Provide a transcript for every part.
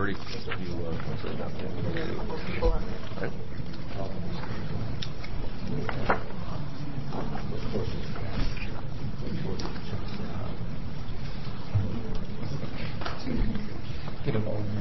Verdi, if you want to adopt it. Okay. Get them all.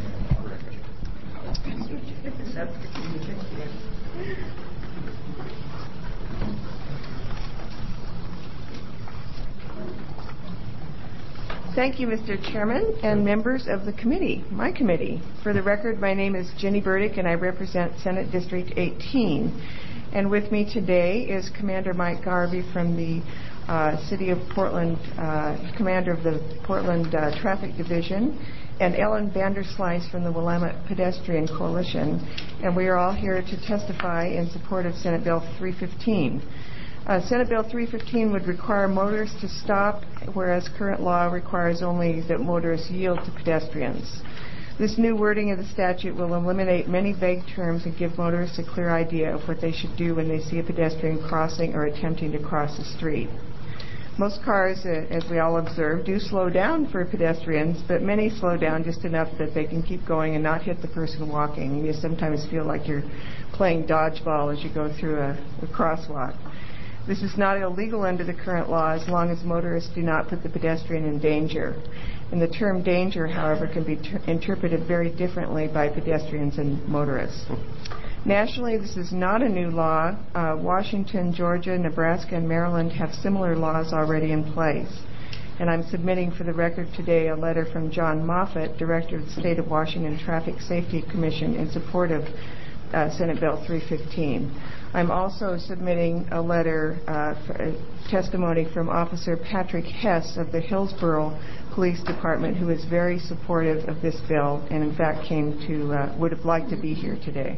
Thank you, Mr. Chairman and members of the committee, my committee. For the record, my name is Jenny Burdick, and I represent Senate District 18. And with me today is Commander Mike Garvey from the City of Portland, Commander of the Portland Traffic Division, and Ellen Vanderslice from the Willamette Pedestrian Coalition. And we are all here to testify in support of Senate Bill 315. Senate Bill 315 would require motorists to stop, whereas current law requires only that motorists yield to pedestrians. This new wording of the statute will eliminate many vague terms and give motorists a clear idea of what they should do when they see a pedestrian crossing or attempting to cross the street. Most cars, as we all observe, do slow down for pedestrians, but many slow down just enough that they can keep going and not hit the person walking. You sometimes feel like you're playing dodgeball as you go through a crosswalk. This is not illegal under the current law as long as motorists do not put the pedestrian in danger. And the term danger, however, can be interpreted very differently by pedestrians and motorists. Nationally, this is not a new law. Washington, Georgia, Nebraska, and Maryland have similar laws already in place. And I'm submitting for the record today a letter from John Moffett, Director of the State of Washington Traffic Safety Commission, in support of Senate Bill 315. I'm also submitting a letter, testimony from Officer Patrick Hess of the Hillsborough Police Department, who is very supportive of this bill and, in fact, would have liked to be here today.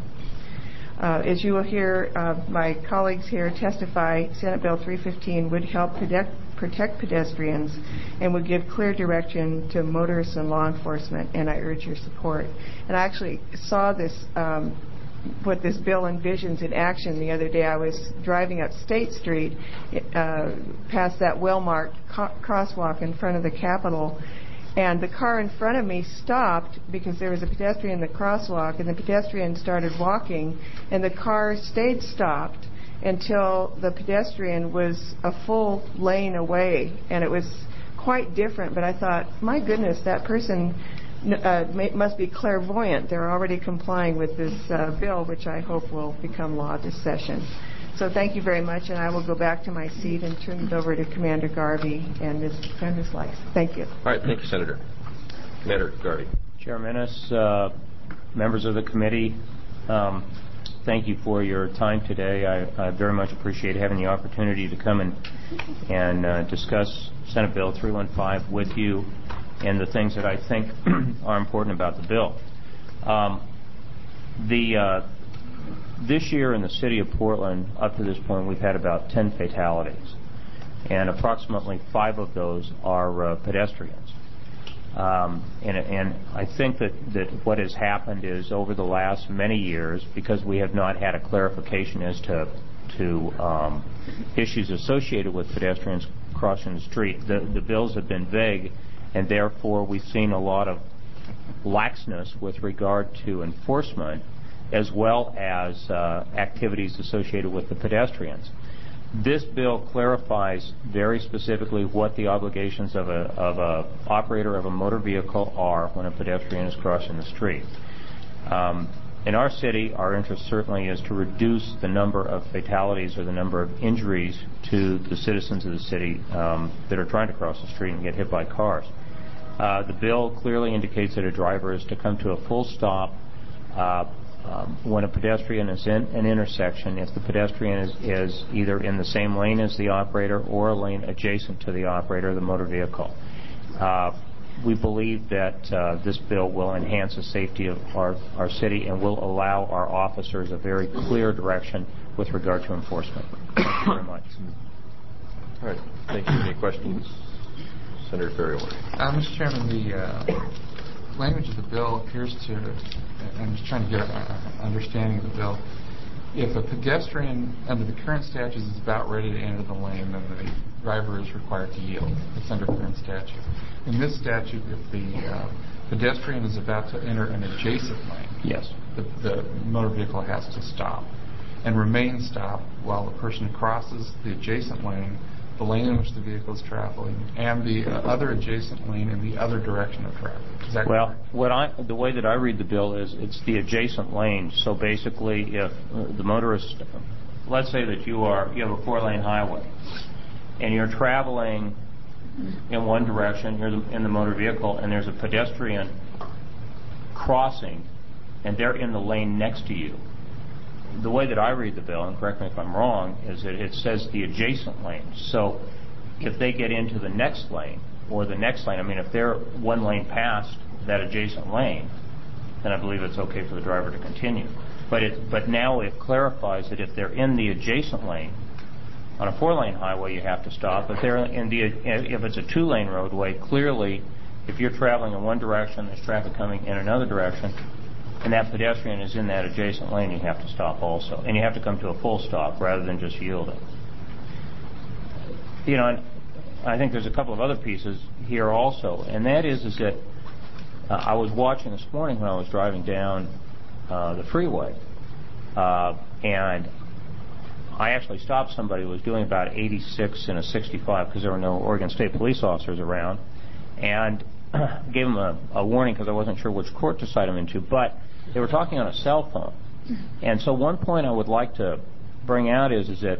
As you will hear my colleagues here testify, Senate Bill 315 would help protect pedestrians and would give clear direction to motorists and law enforcement, and I urge your support. And I actually saw this, what this bill envisions in action the other day. I was driving up State Street past that well-marked crosswalk in front of the Capitol, and the car in front of me stopped because there was a pedestrian in the crosswalk, and the pedestrian started walking, and the car stayed stopped until the pedestrian was a full lane away. And it was quite different, but I thought, my goodness, that person must be clairvoyant. They're already complying with this bill, which I hope will become law this session. So thank you very much, and I will go back to my seat and turn it over to Commander Garvey and Ms. Vanderslice. Thank you. All right, thank you, Senator. Commander Garvey. Chairman Ennis, members of the committee, thank you for your time today. I very much appreciate having the opportunity to come and discuss Senate Bill 315 with you and the things that I think are important about the bill. This year in the city of Portland, up to this point, we've had about 10 fatalities, and approximately 5 of those are pedestrians. And I think that what has happened is over the last many years, because we have not had a clarification as to issues associated with pedestrians crossing the street, the bills have been vague, and therefore we've seen a lot of laxness with regard to enforcement as well as activities associated with the pedestrians. This bill clarifies very specifically what the obligations of a operator of a motor vehicle are when a pedestrian is crossing the street. In our city, our interest certainly is to reduce the number of fatalities or the number of injuries to the citizens of the city that are trying to cross the street and get hit by cars. The bill clearly indicates that a driver is to come to a full stop when a pedestrian is in an intersection, if the pedestrian is either in the same lane as the operator or a lane adjacent to the operator of the motor vehicle. We believe that this bill will enhance the safety of our city and will allow our officers a very clear direction with regard to enforcement. Thank you very much. All right. Thank you. Any questions? Senator Ferriero. Mr. Chairman, the language of the bill appears to, I'm just trying to get an understanding of the bill. If a pedestrian under the current statute is about ready to enter the lane, then the driver is required to yield. It's under current statute. In this statute, if the pedestrian is about to enter an adjacent lane, Yes. the motor vehicle has to stop and remain stopped while the person crosses the adjacent lane, the lane in which the vehicle is traveling, and the other adjacent lane in the other direction of traffic. Is that Well, the way that I read the bill is it's the adjacent lane. So basically, if the motorist, let's say that you have a 4-lane highway, and you're traveling in one direction, you're in the motor vehicle, and there's a pedestrian crossing, and they're in the lane next to you. The way that I read the bill, and correct me if I'm wrong, is that it says the adjacent lane. So if they get into the next lane or the next lane, I mean, if they're one lane past that adjacent lane, then I believe it's okay for the driver to continue. But now it clarifies that if they're in the adjacent lane, on a 4-lane highway, you have to stop. If it's a 2-lane roadway, clearly, if you're traveling in one direction, there's traffic coming in another direction, and that pedestrian is in that adjacent lane, you have to stop also. And you have to come to a full stop rather than just yielding. And I think there's a couple of other pieces here also, and that is that I was watching this morning when I was driving down the freeway, and I actually stopped somebody who was doing about 86 in a 65 because there were no Oregon State police officers around, and gave them a warning because I wasn't sure which court to cite them into, but they were talking on a cell phone. And so one point I would like to bring out is that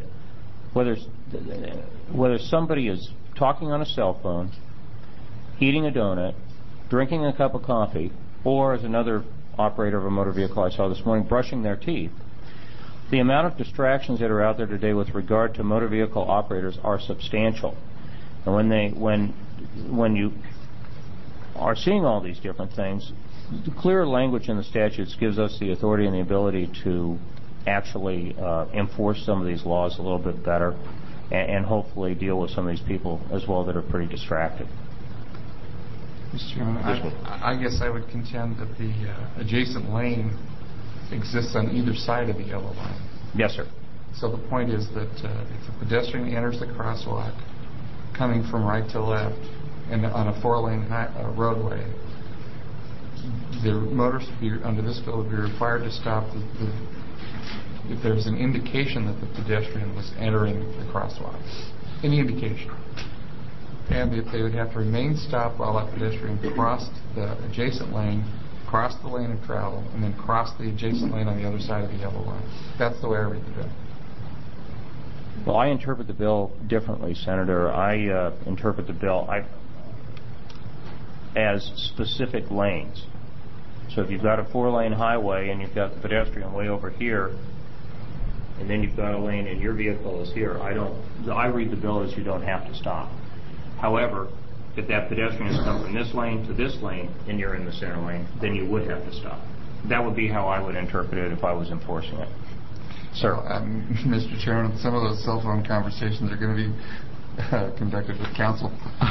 whether somebody is talking on a cell phone, eating a donut, drinking a cup of coffee, or as another operator of a motor vehicle I saw this morning, brushing their teeth, the amount of distractions that are out there today with regard to motor vehicle operators are substantial. And when you are seeing all these different things, the clear language in the statutes gives us the authority and the ability to actually enforce some of these laws a little bit better and hopefully deal with some of these people as well that are pretty distracted. Mr. Chairman, I guess I would contend that the adjacent lane exists on either side of the yellow line. Yes, sir. So the point is that if a pedestrian enters the crosswalk coming from right to left and on a 4-lane roadway, the motorist would be, under this bill, would be required to stop if there's an indication that the pedestrian was entering the crosswalk. Any indication. And if they would have to remain stopped while that pedestrian crossed the adjacent lane, crossed the lane of travel, and then crossed the adjacent lane on the other side of the yellow line. That's the way I read the bill. Well, I interpret the bill differently, Senator. I interpret the bill as specific lanes. So if you've got a 4-lane highway and you've got the pedestrian way over here, and then you've got a lane and your vehicle is here, I read the bill as you don't have to stop. However, if that pedestrian has come from this lane to this lane and you're in the center lane, then you would have to stop. That would be how I would interpret it if I was enforcing it. Sir. Mr. Chairman, some of those cell phone conversations are going to be conducted with counsel.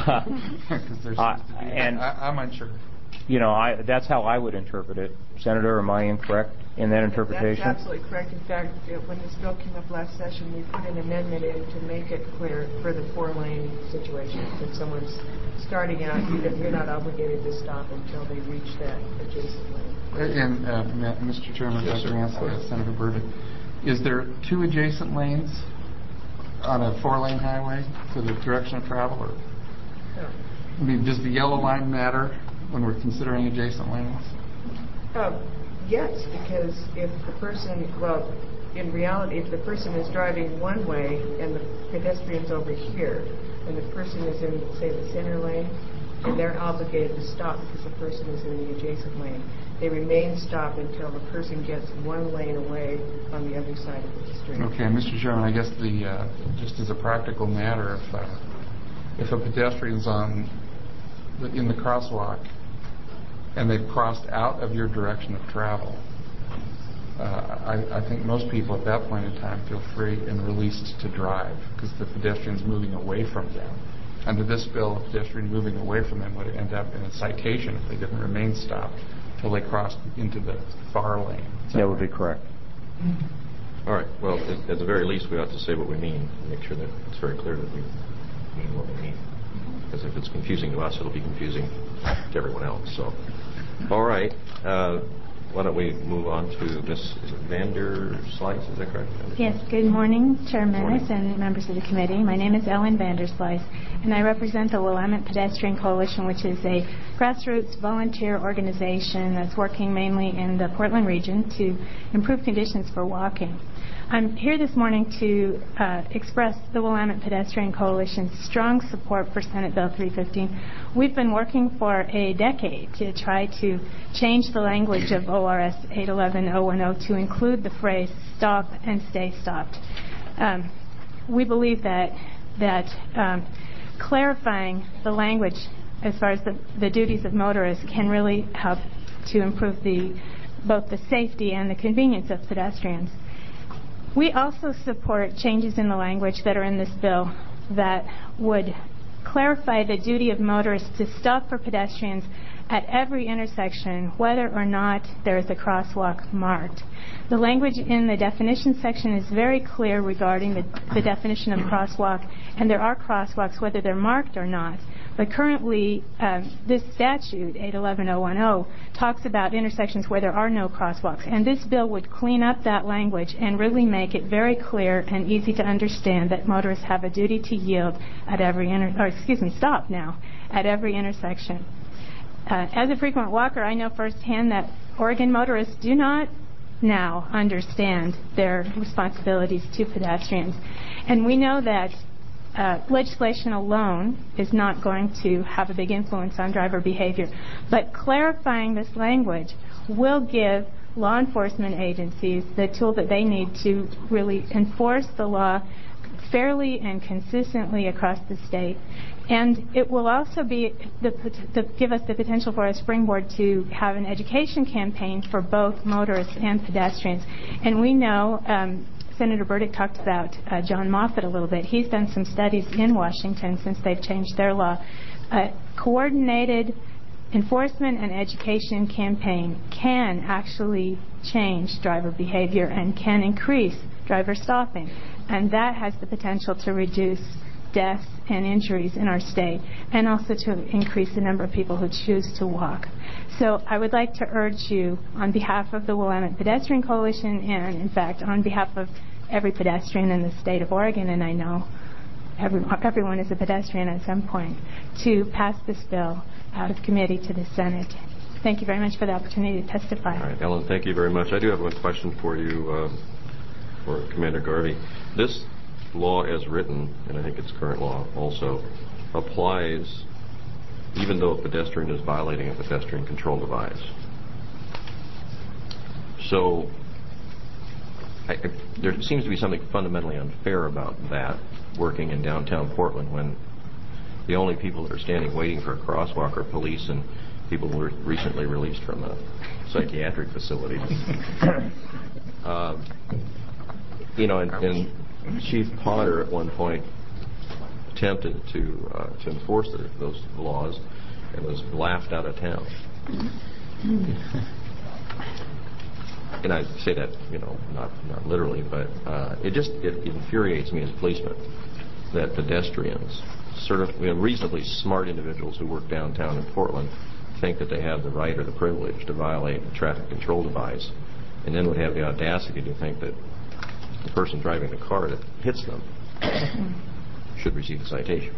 I'm unsure. That's how I would interpret it. Senator, am I incorrect in that interpretation? That's absolutely correct. In fact, when this bill came up last session, we put an amendment in to make it clear for the 4-lane situation. If someone's starting out, you're not obligated to stop until they reach that adjacent lane. And Mr. Chairman, yes, Dr. Ansel, Senator Burdick, is there 2 adjacent lanes on a 4-lane highway to the direction of travel? Or, No. I mean, does the yellow line matter when we're considering adjacent lanes? Yes, because if the person, in reality, if the person is driving one way and the pedestrian's over here, and the person is in, say, the center lane, and they're obligated to stop because the person is in the adjacent lane, they remain stopped until the person gets one lane away on the other side of the street. Okay, Mr. Chairman, I guess just as a practical matter, if a pedestrian's in the crosswalk and they've crossed out of your direction of travel, I think most people at that point in time feel free and released to drive because the pedestrian's moving away from them. Under this bill, a pedestrian moving away from them would end up in a citation if they didn't remain stopped until they crossed into the far lane. That would be correct. All right. Well, at the very least, we ought to say what we mean and make sure that it's very clear that we mean what we mean. Because if it's confusing to us, it'll be confusing to everyone else. So All right. Why don't we move on to Ms. Vanderslice, is that correct? Yes, good morning, Chair Menace Morning. and members of the committee. My name is Ellen Vanderslice, and I represent the Willamette Pedestrian Coalition, which is a grassroots volunteer organization that's working mainly in the Portland region to improve conditions for walking. I'm here this morning to express the Willamette Pedestrian Coalition's strong support for Senate Bill 315. We've been working for a decade to try to change the language of ORS 811-010 to include the phrase stop and stay stopped. We believe that clarifying the language as far as the duties of motorists can really help to improve both the safety and the convenience of pedestrians. We also support changes in the language that are in this bill that would clarify the duty of motorists to stop for pedestrians at every intersection, whether or not there is a crosswalk marked. The language in the definition section is very clear regarding the definition of crosswalk, and there are crosswalks whether they're marked or not. But currently, this statute, 811-010, talks about intersections where there are no crosswalks. And this bill would clean up that language and really make it very clear and easy to understand that motorists have a duty to yield at every stop now at every intersection. As a frequent walker, I know firsthand that Oregon motorists do not now understand their responsibilities to pedestrians. And we know that legislation alone is not going to have a big influence on driver behavior. But clarifying this language will give law enforcement agencies the tool that they need to really enforce the law fairly and consistently across the state. And it will also be give us the potential for a springboard to have an education campaign for both motorists and pedestrians. And we know Senator Burdick talked about John Moffitt a little bit. He's done some studies in Washington since they've changed their law. A coordinated enforcement and education campaign can actually change driver behavior and can increase driver stopping. And that has the potential to reduce deaths and injuries in our state, and also to increase the number of people who choose to walk. So I would like to urge you, on behalf of the Willamette Pedestrian Coalition, and in fact on behalf of every pedestrian in the state of Oregon, and I know everyone is a pedestrian at some point, to pass this bill out of committee to the Senate. Thank you very much for the opportunity to testify. All right, Ellen, thank you very much. I do have one question for you, for Commander Garvey. This law as written, and I think it's current law also, applies even though a pedestrian is violating a pedestrian control device. So there seems to be something fundamentally unfair about that working in downtown Portland when the only people that are standing waiting for a crosswalk are police and people who were recently released from a psychiatric facility. And Chief Potter at one point attempted to enforce those laws and was laughed out of town. And I say that, not literally, but it infuriates me as a policeman that pedestrians, reasonably smart individuals who work downtown in Portland, think that they have the right or the privilege to violate a traffic control device, and then would have the audacity to think that the person driving the car that hits them should receive a citation.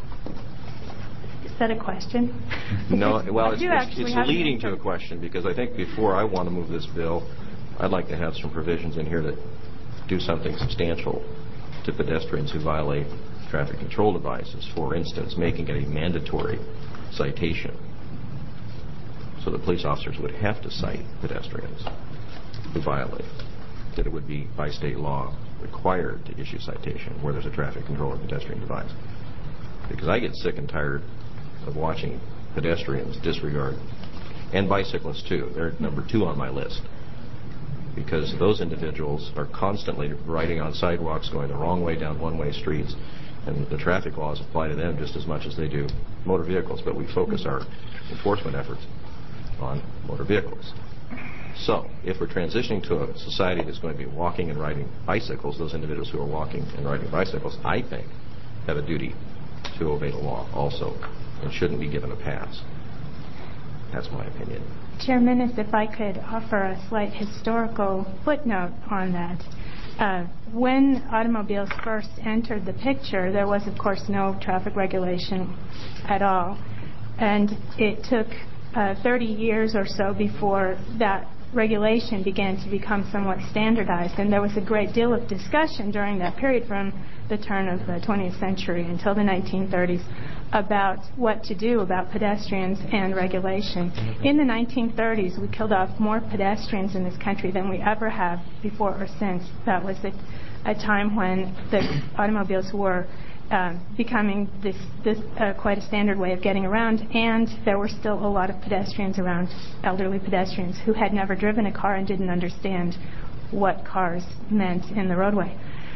Is that a question? No, well, it's have leading to a question, because I think before I want to move this bill, I'd like to have some provisions in here that do something substantial to pedestrians who violate traffic control devices. For instance, making it a mandatory citation, so the police officers would have to cite pedestrians who violate. That it would be, by state law, required to issue citation where there's a traffic control or pedestrian device. Because I get sick and tired of watching pedestrians disregard, and bicyclists too. They're number 2 on my list, because those individuals are constantly riding on sidewalks, going the wrong way down one-way streets, and the traffic laws apply to them just as much as they do motor vehicles, but we focus our enforcement efforts on motor vehicles. So, if we're transitioning to a society that's going to be walking and riding bicycles, those individuals who are walking and riding bicycles, I think, have a duty to obey the law also, and shouldn't be given a pass. That's my opinion. Chairman, if I could offer a slight historical footnote on that. When automobiles first entered the picture, there was, of course, no traffic regulation at all. And it took 30 years or so before that regulation began to become somewhat standardized. And there was a great deal of discussion during that period from the turn of the 20th century until the 1930s about what to do about pedestrians and regulation. In the 1930s, we killed off more pedestrians in this country than we ever have before or since. That was a time when the automobiles were becoming quite a standard way of getting around, and there were still a lot of pedestrians around, elderly pedestrians who had never driven a car and didn't understand what cars meant in the roadway.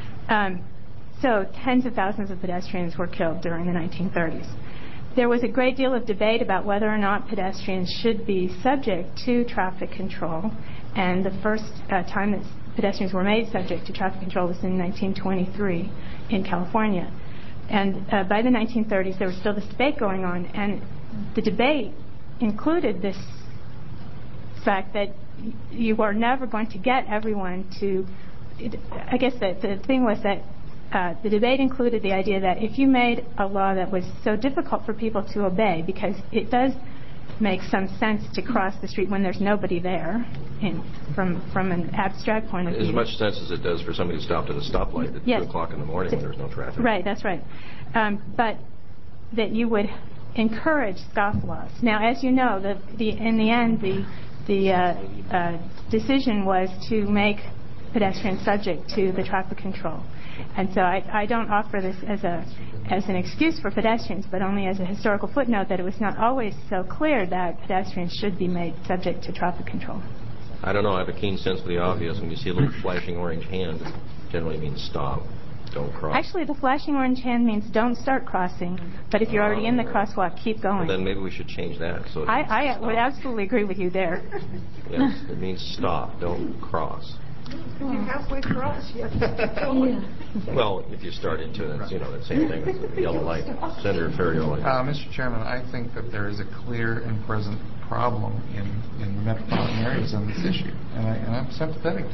So tens of thousands of pedestrians were killed during the 1930s. There was a great deal of debate about whether or not pedestrians should be subject to traffic control, and the first time that pedestrians were made subject to traffic control was in 1923 in California. And by the 1930s, there was still this debate going on, and the debate included this fact that you are never going to get everyone to... I guess that the thing was that the debate included the idea that if you made a law that was so difficult for people to obey, because it does make some sense to cross the street when there's nobody there, from an abstract point of view. As much sense as it does for somebody who stopped at a stoplight at 2 o'clock in the morning when there's no traffic. Right, that's right. But that you would encourage scofflaws. Now, as you know, in the end, the decision was to make pedestrians subject to the traffic control. And so I don't offer this as an excuse for pedestrians, but only as a historical footnote that it was not always so clear that pedestrians should be made subject to traffic control. I don't know. I have a keen sense of the obvious. When you see a little flashing orange hand, it generally means stop. Don't cross. Actually, the flashing orange hand means don't start crossing, but if you're already in the crosswalk, keep going. Well, then maybe we should change that. So I would absolutely agree with you there. Yes, it means stop. Don't cross. If you're halfway across, you have to keep going. Well, if you start into it, it's the same thing as the yellow light. Senator Ferriolo. Mr. Chairman, I think that there is a clear and present problem in the metropolitan areas on this issue, and I'm sympathetic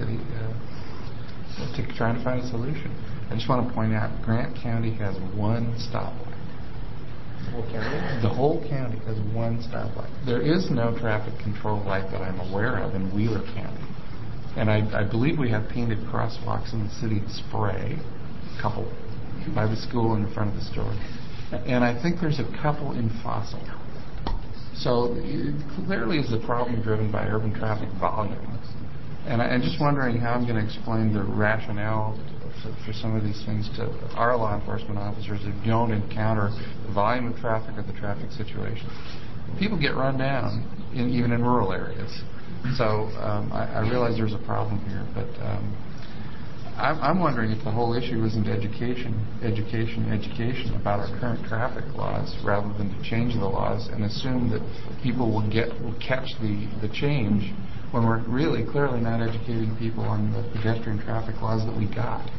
to trying to find a solution. I just want to point out, Grant County has one stoplight. The whole county? The whole county has one stoplight. There is no traffic control light that I'm aware of in Wheeler County. And I believe we have painted crosswalks in the city of Spray, a couple by the school in the front of the store. And I think there's a couple in Fossil. So it clearly is a problem driven by urban traffic volume. And I'm just wondering how I'm going to explain the rationale for some of these things to our law enforcement officers who don't encounter the volume of traffic or the traffic situation. People get run down, even in rural areas. So I realize there's a problem here, but I'm wondering if the whole issue isn't education about our current traffic laws, rather than to change the laws and assume that people will catch the change when we're really clearly not educating people on the pedestrian traffic laws that we got.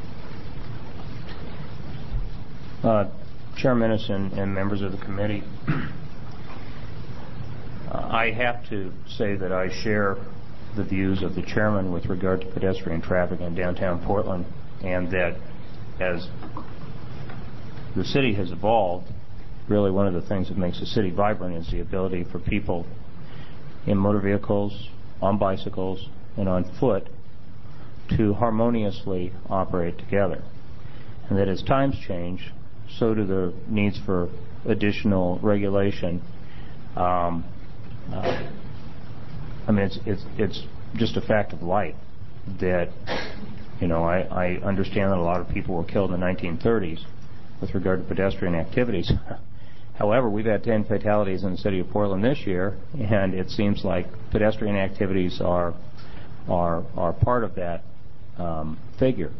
Chairman and members of the committee, I have to say that I share the views of the chairman with regard to pedestrian traffic in downtown Portland, and that as the city has evolved, really one of the things that makes the city vibrant is the ability for people in motor vehicles, on bicycles, and on foot to harmoniously operate together. And that as times change, so do the needs for additional regulation. It's just a fact of life that, I understand that a lot of people were killed in the 1930s with regard to pedestrian activities. However, we've had 10 fatalities in the city of Portland this year, and it seems like pedestrian activities are part of that figure.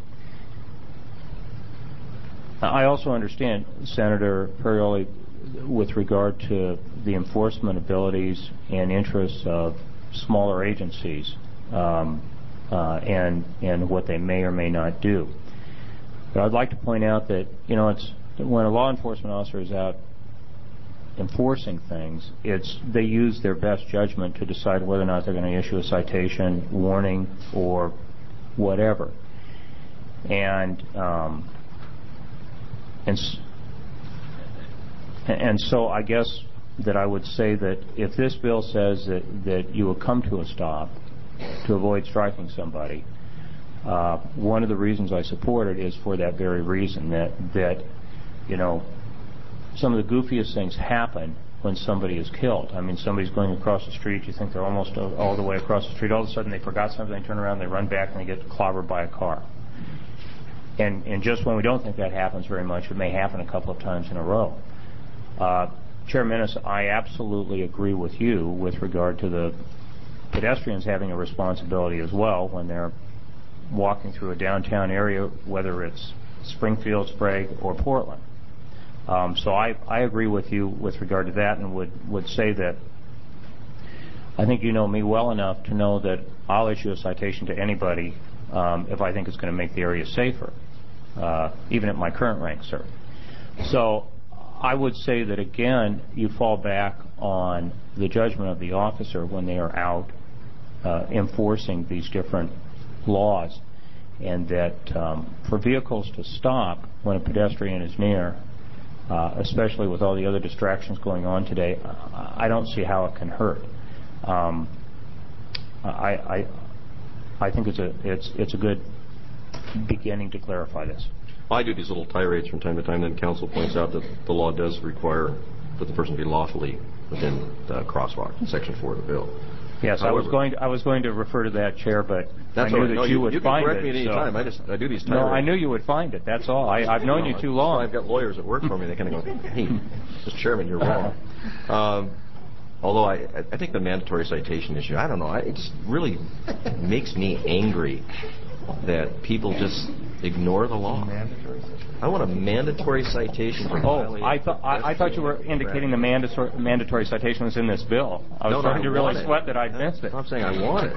I also understand, Senator Ferriolo, with regard to the enforcement abilities and interests of smaller agencies and what they may or may not do. But I'd like to point out that, it's when a law enforcement officer is out enforcing things. They use their best judgment to decide whether or not they're going to issue a citation, warning, or whatever. And so I guess that I would say that if this bill says that you will come to a stop to avoid striking somebody, one of the reasons I support it is for that very reason, that you know, some of the goofiest things happen when somebody is killed. I mean, somebody's going across the street, you think they're almost all the way across the street, all of a sudden they forgot something, they turn around, they run back, and they get clobbered by a car. And just when we don't think that happens very much, it may happen a couple of times in a row. Chair Minnis, I absolutely agree with you with regard to the pedestrians having a responsibility as well when they're walking through a downtown area, whether it's Springfield, Sprague, or Portland. So I agree with you with regard to that, and would say that I think you know me well enough to know that I'll issue a citation to anybody if I think it's going to make the area safer, even at my current rank, sir. So I would say that, again, you fall back on the judgment of the officer when they are out enforcing these different laws, and that for vehicles to stop when a pedestrian is near, especially with all the other distractions going on today, I don't see how it can hurt. I think it's a good beginning to clarify this. I do these little tirades from time to time, then counsel points out that the law does require that the person be lawfully within the crosswalk, Section 4 of the bill. Yes, However, I was going to refer to that, Chair, but I that's knew right. that you would find it. You can correct me at any time. I do these tirades. No, I knew you would find it. That's all. I've known you too long. I've got lawyers that work for me. They kind of go, hey, Mr. Chairman, you're wrong. Although I think the mandatory citation issue, I don't know, it just really makes me angry that people just ignore the law. I want a mandatory citation for violating. I thought you were indicating the mandatory citation was in this bill. I was starting to really sweat that I'd missed it. I'm saying I want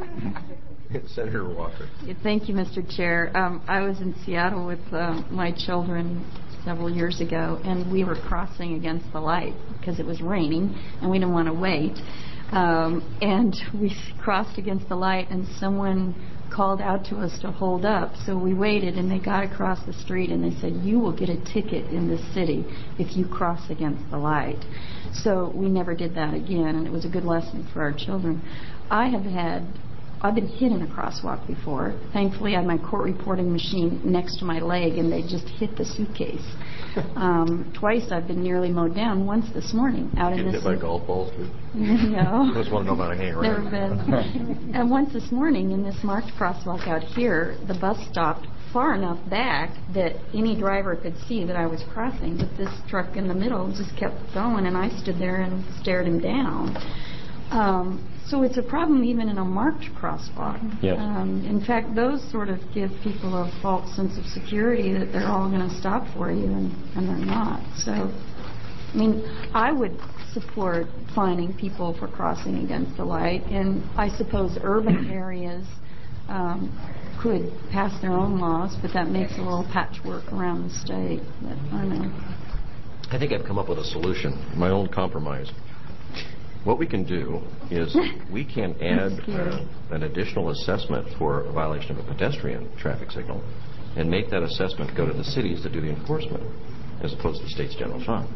it. Senator Walker. Thank you, Mr. Chair. I was in Seattle with my children several years ago, and we were crossing against the light because it was raining, and we didn't want to wait. And we crossed against the light, and someone called out to us to hold up. So we waited, and they got across the street, and they said, "You will get a ticket in this city if you cross against the light." So we never did that again, and it was a good lesson for our children. I've been hit in a crosswalk before. Thankfully, I had my court reporting machine next to my leg, and they just hit the suitcase. Twice I've been nearly mowed down. Once this morning out in this. Hit by golf balls too? No. I just want to know about a hang around. Never been. And once this morning in this marked crosswalk out here, the bus stopped far enough back that any driver could see that I was crossing, but this truck in the middle just kept going, and I stood there and stared him down. So it's a problem even in a marked crosswalk. Yes. In fact, those sort of give people a false sense of security that they're all going to stop for you, and they're not. So, I mean, I would support fining people for crossing against the light, and I suppose urban areas could pass their own laws, but that makes a little patchwork around the state. But I don't know. I think I've come up with a solution, my own compromise. What we can do is we can add an additional assessment for a violation of a pedestrian traffic signal and make that assessment go to the cities that do the enforcement as opposed to the state's general fund.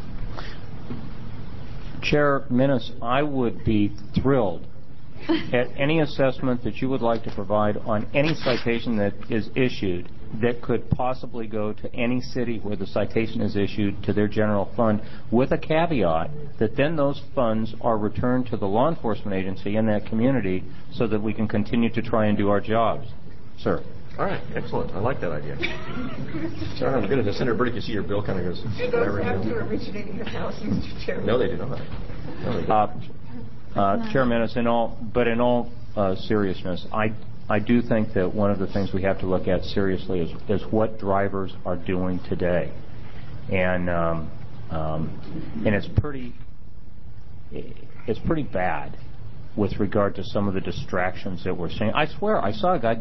Chair Minnis, I would be thrilled at any assessment that you would like to provide on any citation that is issued that could possibly go to any city where the citation is issued to their general fund, with a caveat that then those funds are returned to the law enforcement agency in that community so that we can continue to try and do our jobs. Sir. All right, excellent. I like that idea. Sorry, I'm good at this. Senator Burdick, you see your bill kind of goes. It goes back to originating the house, Mr. Chairman. No, they do not. Chair Minnis, in all seriousness, I do think that one of the things we have to look at seriously is what drivers are doing today, and it's pretty bad with regard to some of the distractions that we're seeing. I swear, I saw a guy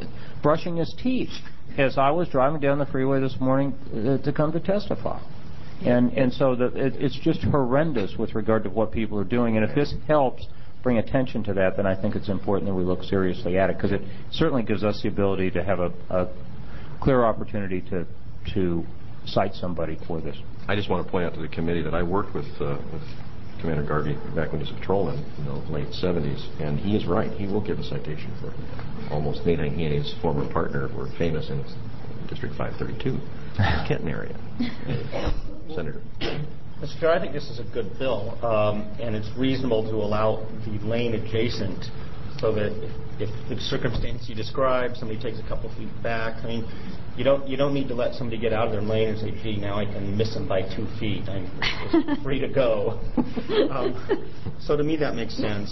brushing his teeth as I was driving down the freeway this morning to come to testify. And so it's just horrendous with regard to what people are doing. And if this helps bring attention to that, then I think it's important that we look seriously at it, because it certainly gives us the ability to have a clear opportunity to cite somebody for this. I just want to point out to the committee that I worked with Commander Garvey back when he was a patrolman in the late 70s, and he is right. He will give a citation for almost anything. He and his former partner were famous in District 532, Kenton area. Senator. Mr. Chair, I think this is a good bill, and it's reasonable to allow the lane adjacent so that if the circumstance you describe, somebody takes a couple feet back. I mean, you don't need to let somebody get out of their lane and say, gee, now I can miss them by 2 feet. I'm just free to go. So to me, that makes sense.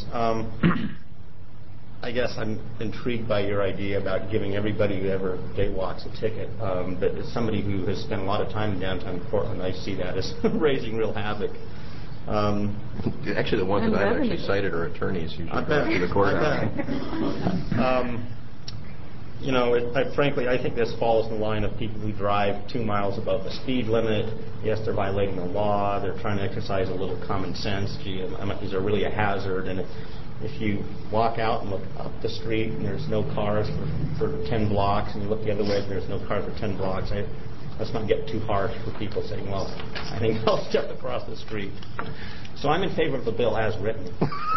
I guess I'm intrigued by your idea about giving everybody who ever jaywalks a ticket. But as somebody who has spent a lot of time in downtown Portland, I see that as raising real havoc. Actually, the ones that I've actually cited are attorneys who should go to the courthouse. Frankly, I think this falls in the line of people who drive 2 miles above the speed limit. Yes, they're violating the law. They're trying to exercise a little common sense. Gee, is there really a hazard? And if you walk out and look up the street and there's no cars for 10 blocks, and you look the other way and there's no cars for 10 blocks, let's not get too harsh for people saying, well, I think I'll step across the street. So I'm in favor of the bill as written.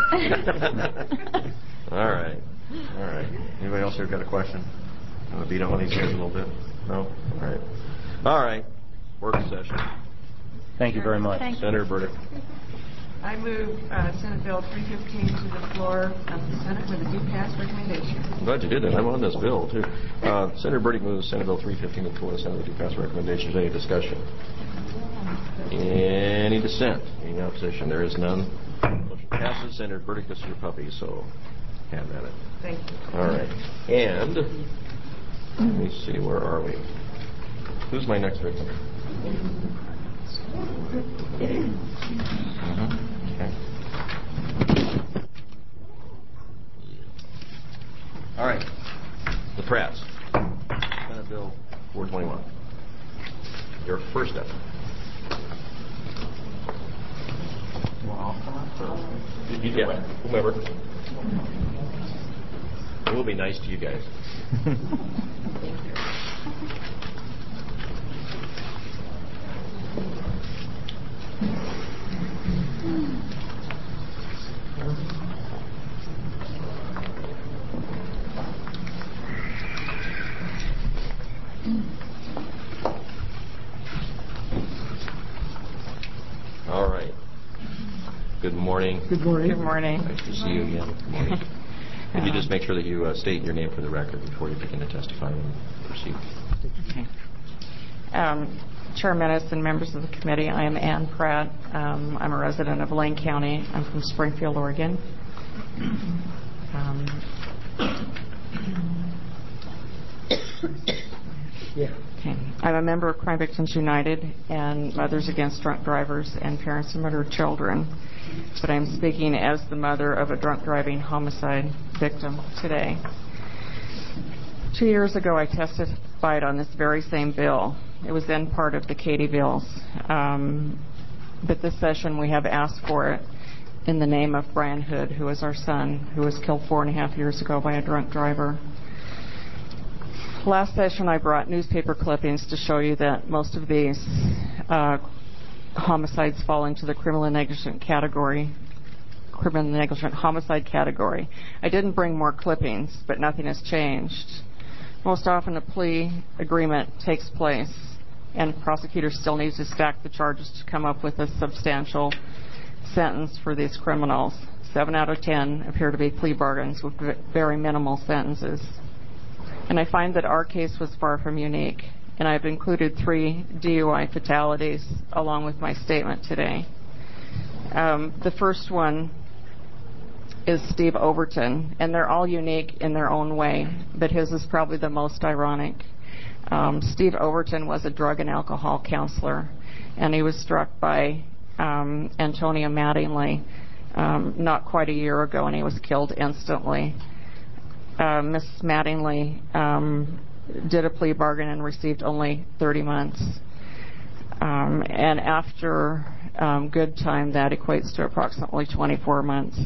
All right. Anybody else here got a question? Want to beat on these guys a little bit? No? All right. Work session. Thank you very much. Senator Burdick. I move Senate Bill 315 to the floor of the Senate with a due pass recommendation. I'm glad you did that. I'm on this bill, too. Senator Burdick moves Senate Bill 315 to the floor of the Senate with due pass recommendations. Any discussion? Any dissent? Any opposition? There is none. Motion passes. Senator Burdick, this is your puppy, so have at it. Thank you. All right. And let me see, where are we? Who's my next victim? Okay. All right. The Pratt's. Senate Bill 421. Your first step. Yeah, whomever. We'll be nice to you guys. All right. Good morning. Good morning. Good morning. Nice to see you again. Good morning. Could you just make sure that you state your name for the record before you begin to testify and proceed? Okay. Chair Menace and members of the committee, I am Ann Pratt. I'm a resident of Lane County. I'm from Springfield, Oregon. Okay. I'm a member of Crime Victims United and Mothers Against Drunk Drivers and Parents of Murdered Children. But I'm speaking as the mother of a drunk driving homicide victim today. 2 years ago, I testified on this very same bill. It was then part of the Katie bills. But this session, we have asked for it in the name of Brian Hood, who is our son, who was killed 4.5 years ago by a drunk driver. Last session, I brought newspaper clippings to show you that most of these homicides fall into the criminal negligent homicide category. I didn't bring more clippings, but nothing has changed. Most often a plea agreement takes place, and prosecutors still need to stack the charges to come up with a substantial sentence for these criminals. 7 out of 10 appear to be plea bargains with very minimal sentences. And I find that our case was far from unique, and I've included 3 DUI fatalities along with my statement today. The first one is Steve Overton, and they're all unique in their own way, but his is probably the most ironic. Steve Overton was a drug and alcohol counselor, and he was struck by Antonia Mattingly not quite a year ago, and he was killed instantly. Miss Mattingly did a plea bargain and received only 30 months. And after good time, that equates to approximately 24 months.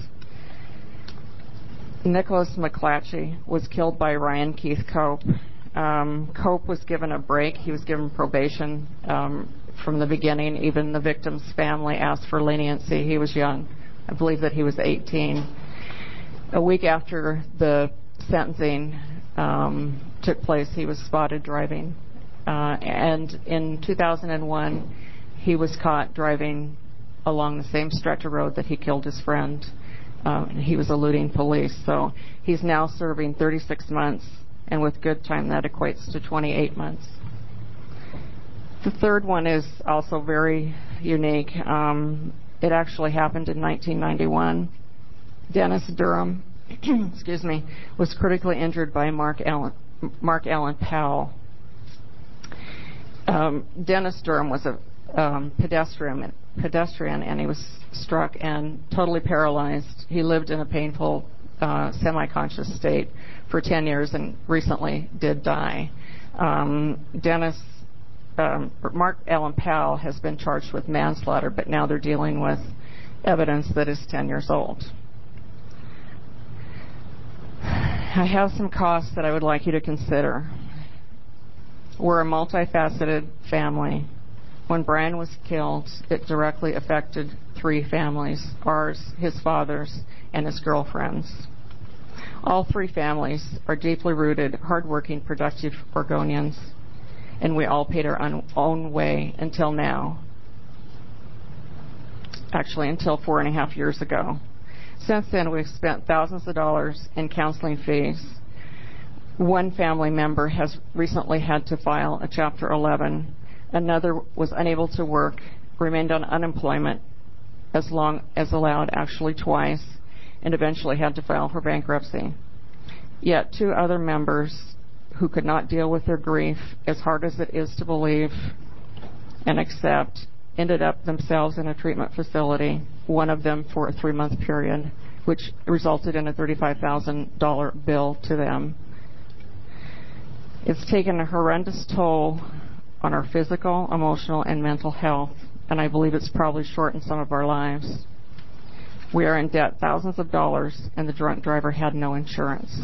Nicholas McClatchy was killed by Ryan Keith Cope. Cope was given a break. He was given probation from the beginning. Even the victim's family asked for leniency. He was young. I believe that he was 18. A week after the sentencing took place, he was spotted driving. And in 2001, he was caught driving along the same stretch of road that he killed his friend. He was eluding police. So he's now serving 36 months, and with good time, that equates to 28 months. The third one is also very unique. It actually happened in 1991. Dennis Durham, excuse me, was critically injured by Mark Allen Powell. Dennis Durham was a pedestrian, and he was struck and totally paralyzed. He lived in a painful, semi-conscious state for 10 years and recently did die. Mark Allen Powell has been charged with manslaughter, but now they're dealing with evidence that is 10 years old. I have some costs that I would like you to consider. We're a multifaceted family. When Brian was killed, it directly affected 3 families, ours, his father's, and his girlfriend's. All 3 families are deeply rooted, hardworking, productive Oregonians, and we all paid our own way until now. Actually, until 4.5 years ago. Since then, we've spent thousands of dollars in counseling fees. One family member has recently had to file a Chapter 11. Another was unable to work, remained on unemployment as long as allowed, actually twice, and eventually had to file for bankruptcy. Yet 2 other members who could not deal with their grief, as hard as it is to believe and accept, ended up themselves in a treatment facility, one of them for a 3-month period, which resulted in a $35,000 bill to them. It's taken a horrendous toll on our physical, emotional, and mental health, and I believe it's probably shortened some of our lives. We are in debt thousands of dollars, and the drunk driver had no insurance.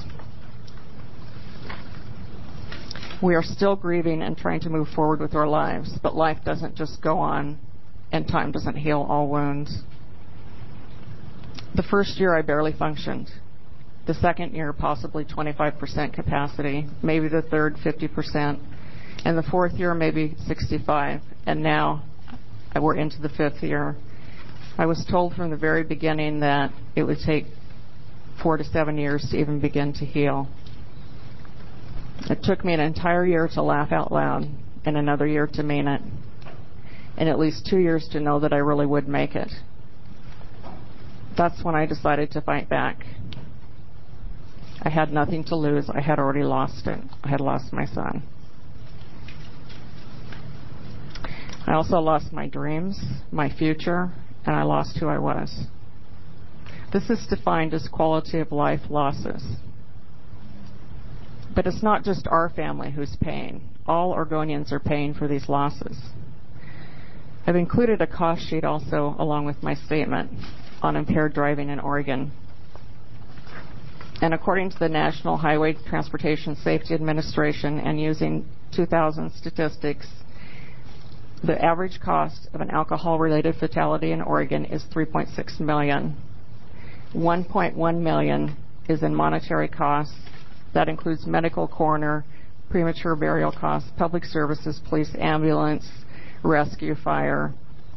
We are still grieving and trying to move forward with our lives, but life doesn't just go on, and time doesn't heal all wounds. The first year I barely functioned. The second year, possibly 25% capacity. Maybe the third, 50%. And the fourth year, maybe 65%. And now we're into the 5th year. I was told from the very beginning that it would take 4 to 7 years to even begin to heal. It took me an entire year to laugh out loud and another year to mean it, and at least 2 years to know that I really would make it. That's when I decided to fight back. I had nothing to lose. I had already lost it. I had lost my son. I also lost my dreams, my future, and I lost who I was. This is defined as quality of life losses. But it's not just our family who's paying. All Oregonians are paying for these losses. I've included a cost sheet also along with my statement on impaired driving in Oregon. And according to the National Highway Transportation Safety Administration, and using 2000 statistics, the average cost of an alcohol-related fatality in Oregon is $3.6 million. $1.1 million is in monetary costs. That includes medical, coroner, premature burial costs, public services, police, ambulance, rescue, fire,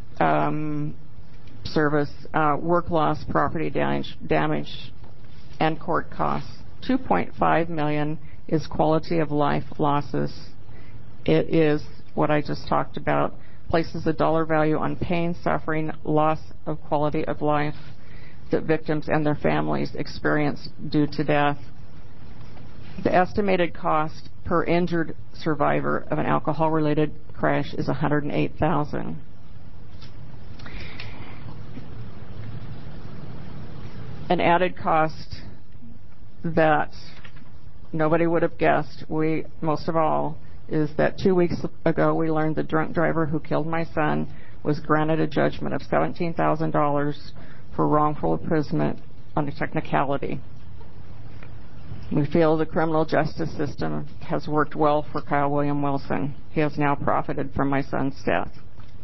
service, work loss, property damage, and court costs. $2.5 million is quality of life losses. It is what I just talked about, places a dollar value on pain, suffering, loss of quality of life that victims and their families experience due to death. The estimated cost per injured survivor of an alcohol-related crash is $108,000. An added cost that nobody would have guessed, we most of all, is that 2 weeks ago we learned the drunk driver who killed my son was granted a judgment of $17,000 for wrongful imprisonment on a technicality. We feel the criminal justice system has worked well for Kyle William Wilson. He has now profited from my son's death.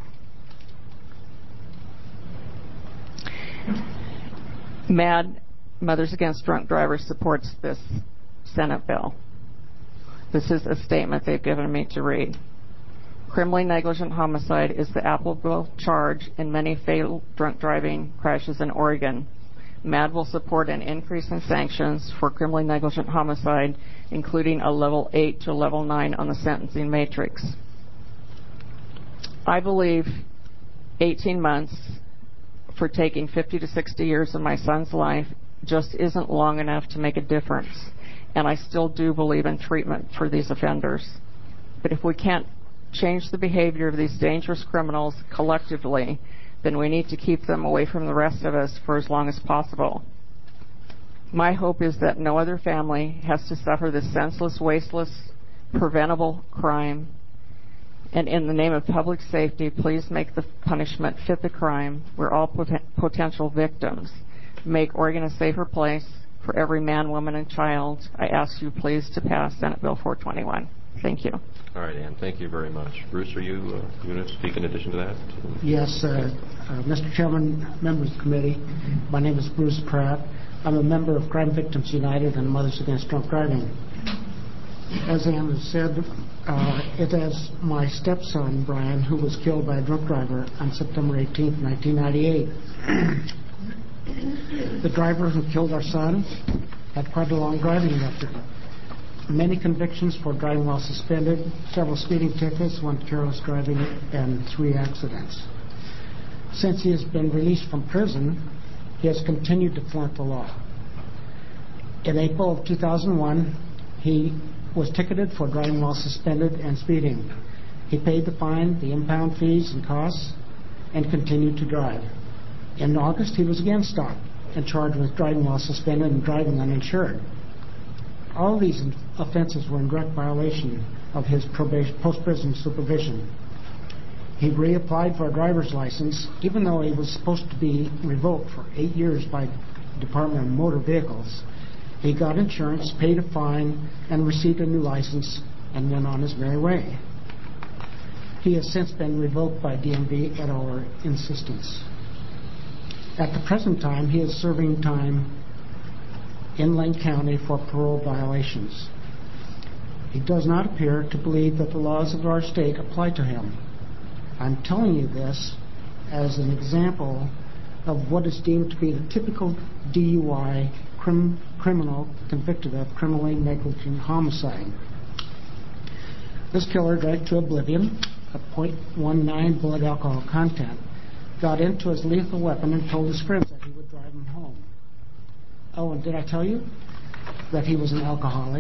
MAD, Mothers Against Drunk Drivers, supports this Senate bill. This is a statement they've given me to read. Criminally negligent homicide is the applicable charge in many fatal drunk driving crashes in Oregon. MAD will support an increase in sanctions for criminally negligent homicide, including a level 8 to level 9 on the sentencing matrix. I believe 18 months for taking 50 to 60 years of my son's life just isn't long enough to make a difference, and I still do believe in treatment for these offenders. But if we can't change the behavior of these dangerous criminals collectively, then we need to keep them away from the rest of us for as long as possible. My hope is that no other family has to suffer this senseless, wasteless, preventable crime. And in the name of public safety, please make the punishment fit the crime. We're all potential victims. Make Oregon a safer place for every man, woman, and child. I ask you please to pass Senate Bill 421. Thank you. All right, Ann, thank you very much. Bruce, are you going to speak in addition to that? Yes, Mr. Chairman, members of the committee, my name is Bruce Pratt. I'm a member of Crime Victims United and Mothers Against Drunk Driving. As Ann has said, it is my stepson, Brian, who was killed by a drunk driver on September 18, 1998. The driver who killed our son had quite a long driving record. Many convictions for driving while suspended, several speeding tickets, 1 careless driving, and 3 accidents. Since he has been released from prison, he has continued to flaunt the law. In April of 2001, he was ticketed for driving while suspended and speeding. He paid the fine, the impound fees and costs, and continued to drive. In August, he was again stopped and charged with driving while suspended and driving uninsured. All these offenses were in direct violation of his post-prison supervision. He reapplied for a driver's license, even though he was supposed to be revoked for 8 years by the Department of Motor Vehicles. He got insurance, paid a fine, and received a new license, and went on his merry way. He has since been revoked by DMV at our insistence. At the present time, he is serving time in Lane County for parole violations. He does not appear to believe that the laws of our state apply to him. I'm telling you this as an example of what is deemed to be the typical DUI criminal convicted of criminally negligent homicide. This killer drank to oblivion, a .19 blood alcohol content, got into his lethal weapon and told his friends that he would drive him home. Oh, and did I tell you that he was an alcoholic?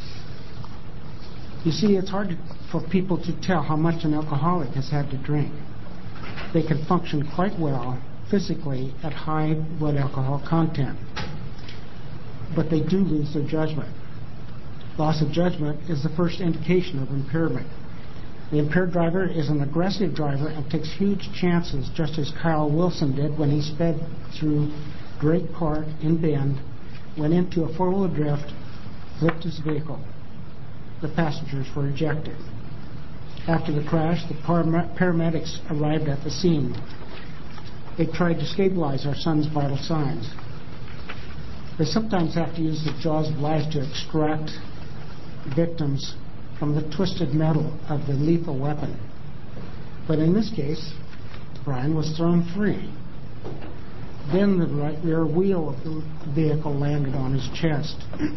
You see, it's hard for people to tell how much an alcoholic has had to drink. They can function quite well physically at high blood alcohol content, but they do lose their judgment. Loss of judgment is the first indication of impairment. The impaired driver is an aggressive driver and takes huge chances, just as Kyle Wilson did when he sped through Drake Park in Bend, went into a four-wheel drift, flipped his vehicle. The passengers were ejected. After the crash, the paramedics arrived at the scene. They tried to stabilize our son's vital signs. They sometimes have to use the jaws of life to extract victims from the twisted metal of the lethal weapon. But in this case, Brian was thrown free. Then the right rear wheel of the vehicle landed on his chest.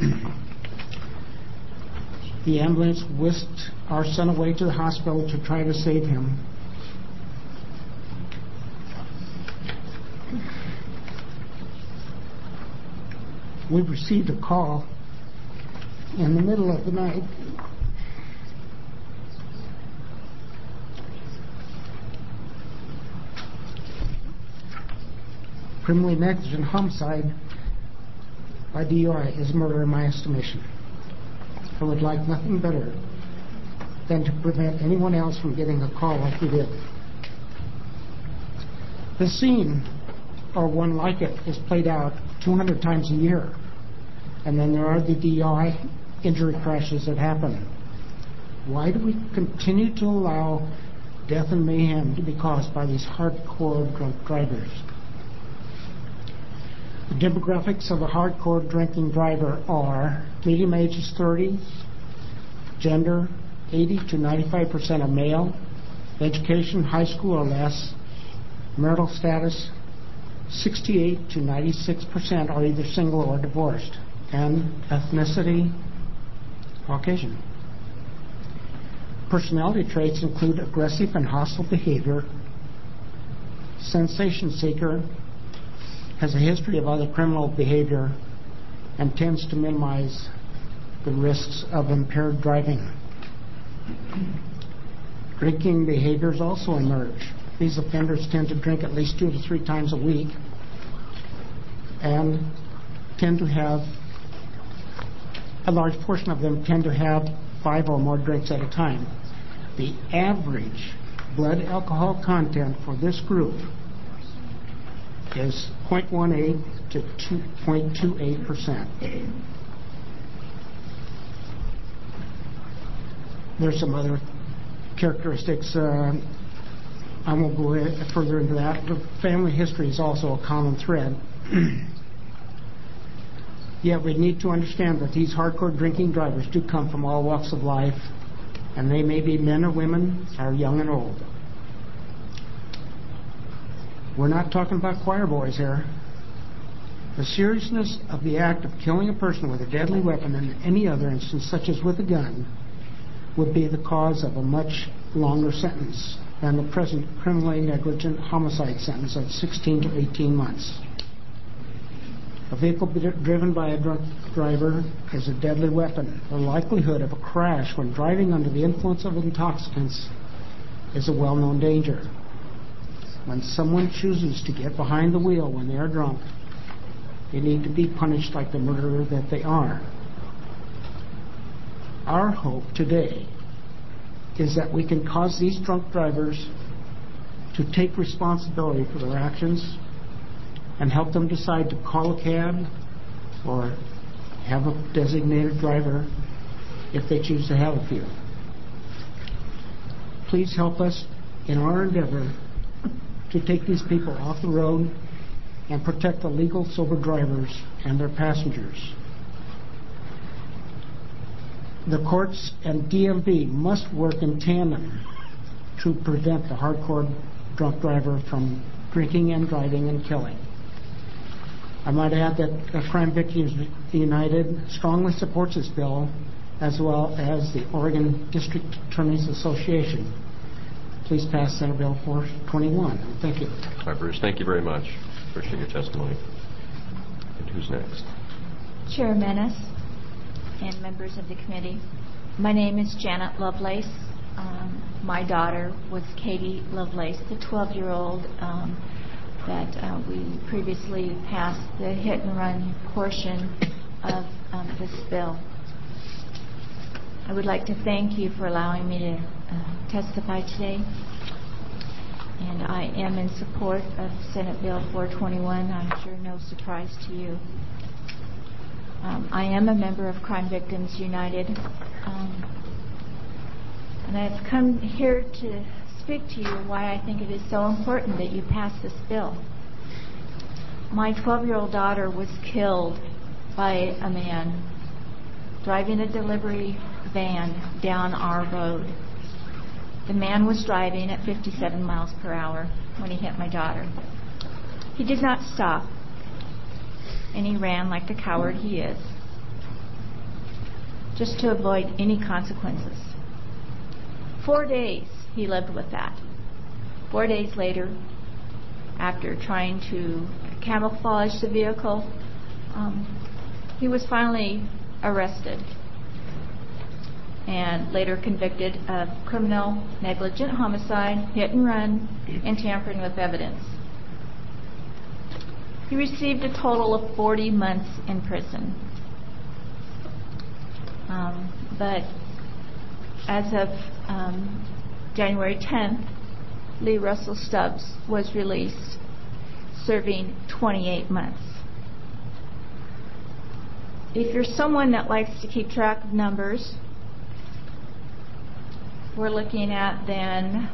The ambulance whisked our son away to the hospital to try to save him. We received a call in the middle of the night. Criminally negligent homicide by DUI is murder in my estimation. I would like nothing better than to prevent anyone else from getting a call like we did. The scene, or one like it, is played out 200 times a year. And then there are the DI injury crashes that happen. Why do we continue to allow death and mayhem to be caused by these hardcore drunk drivers? The demographics of a hardcore drinking driver are medium age is 30, gender 80 to 95% are male, education high school or less, marital status 68 to 96% are either single or divorced, and ethnicity Caucasian. Personality traits include aggressive and hostile behavior, sensation seeker, has a history of other criminal behavior, and tends to minimize the risks of impaired driving. Drinking behaviors also emerge. These offenders tend to drink at least 2 to 3 times a week and tend to have, a large portion of them tend to have 5 or more drinks at a time. The average blood alcohol content for this group is 0.18 to 2.28%. There's some other characteristics. I won't go further into that. The family history is also a common thread. Yet we need to understand that these hardcore drinking drivers do come from all walks of life, and they may be men or women, or young and old. We're not talking about choir boys here. The seriousness of the act of killing a person with a deadly weapon in any other instance, such as with a gun, would be the cause of a much longer sentence than the present criminally negligent homicide sentence of 16 to 18 months. A vehicle driven by a drunk driver is a deadly weapon. The likelihood of a crash when driving under the influence of intoxicants is a well-known danger. When someone chooses to get behind the wheel when they are drunk, they need to be punished like the murderer that they are. Our hope today is that we can cause these drunk drivers to take responsibility for their actions and help them decide to call a cab or have a designated driver if they choose to have a few. Please help us in our endeavor to take these people off the road and protect the legal sober drivers and their passengers. The courts and DMV must work in tandem to prevent the hardcore drunk driver from drinking and driving and killing. I might add that Crime Victims United strongly supports this bill, as well as the Oregon District Attorneys Association. Please pass Senate Bill 421. Thank you. Hi, Bruce. Thank you very much. Appreciate your testimony. And who's next? Chair Menace and members of the committee. My name is Janet Lovelace. My daughter was Katie Lovelace, the 12-year-old that we previously passed the hit-and-run portion of this bill. I would like to thank you for allowing me to testify today. And I am in support of Senate Bill 421. I'm sure no surprise to you. I am a member of Crime Victims United. And I've come here to speak to you why I think it is so important that you pass this bill. My 12-year-old daughter was killed by a man driving a delivery van down our road. The man was driving at 57 miles per hour when he hit my daughter. He did not stop, and he ran like the coward he is, just to avoid any consequences. 4 days he lived with that. 4 days later, after trying to camouflage the vehicle, he was finally arrested and later convicted of criminal negligent homicide, hit and run, and tampering with evidence. He received a total of 40 months in prison. But as of January 10th, Lee Russell Stubbs was released, serving 28 months. If you're someone that likes to keep track of numbers, we're looking at then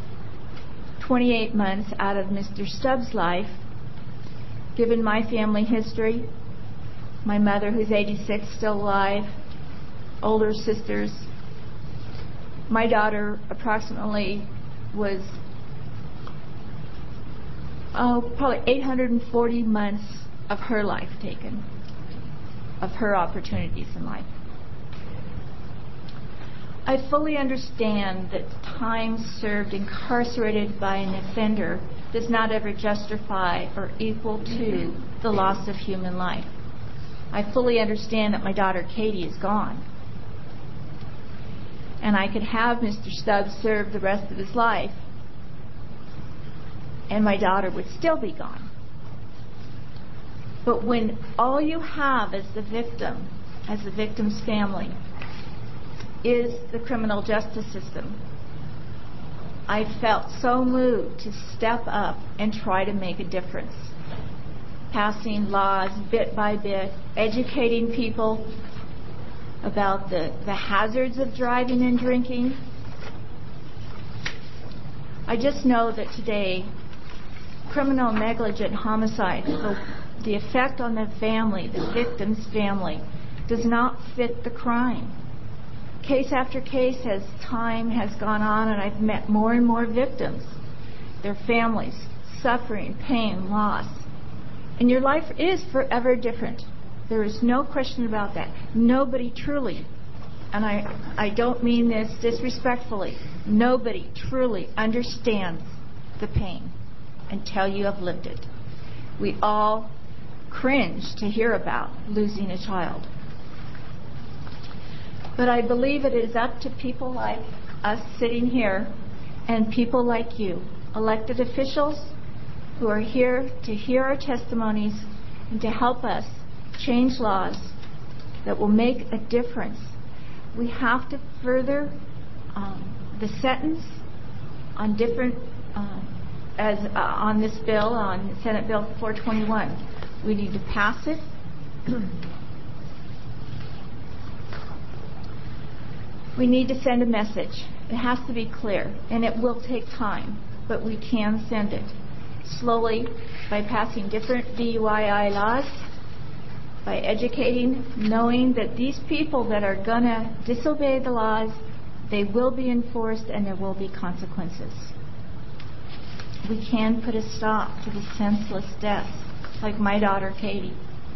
28 months out of Mr. Stubbs' life. Given my family history, my mother, who's 86, still alive, older sisters, my daughter approximately was probably 840 months of her life taken, of her opportunities in life. I fully understand that time served incarcerated by an offender does not ever justify or equal to the loss of human life. I fully understand that my daughter Katie is gone. And I could have Mr. Stubbs serve the rest of his life, and my daughter would still be gone. But when all you have as the victim, as the victim's family, is the criminal justice system, I felt so moved to step up and try to make a difference. Passing laws bit by bit, educating people about the hazards of driving and drinking. I just know that today, criminal negligent homicide, the effect on the family, the victim's family, does not fit the crime. Case after case, as time has gone on, and I've met more and more victims, their families, suffering, pain, loss. And your life is forever different. There is no question about that. Nobody truly, and I don't mean this disrespectfully, nobody truly understands the pain until you have lived it. We all cringe to hear about losing a child. But I believe it is up to people like us sitting here and people like you, elected officials, who are here to hear our testimonies and to help us change laws that will make a difference. We have to further the sentence on different, on this bill, on Senate Bill 421. We need to pass it. We need to send a message. It has to be clear, and it will take time, but we can send it slowly by passing different DUI laws, by educating, knowing that these people that are going to disobey the laws, they will be enforced and there will be consequences. We can put a stop to the senseless deaths, like my daughter Katie.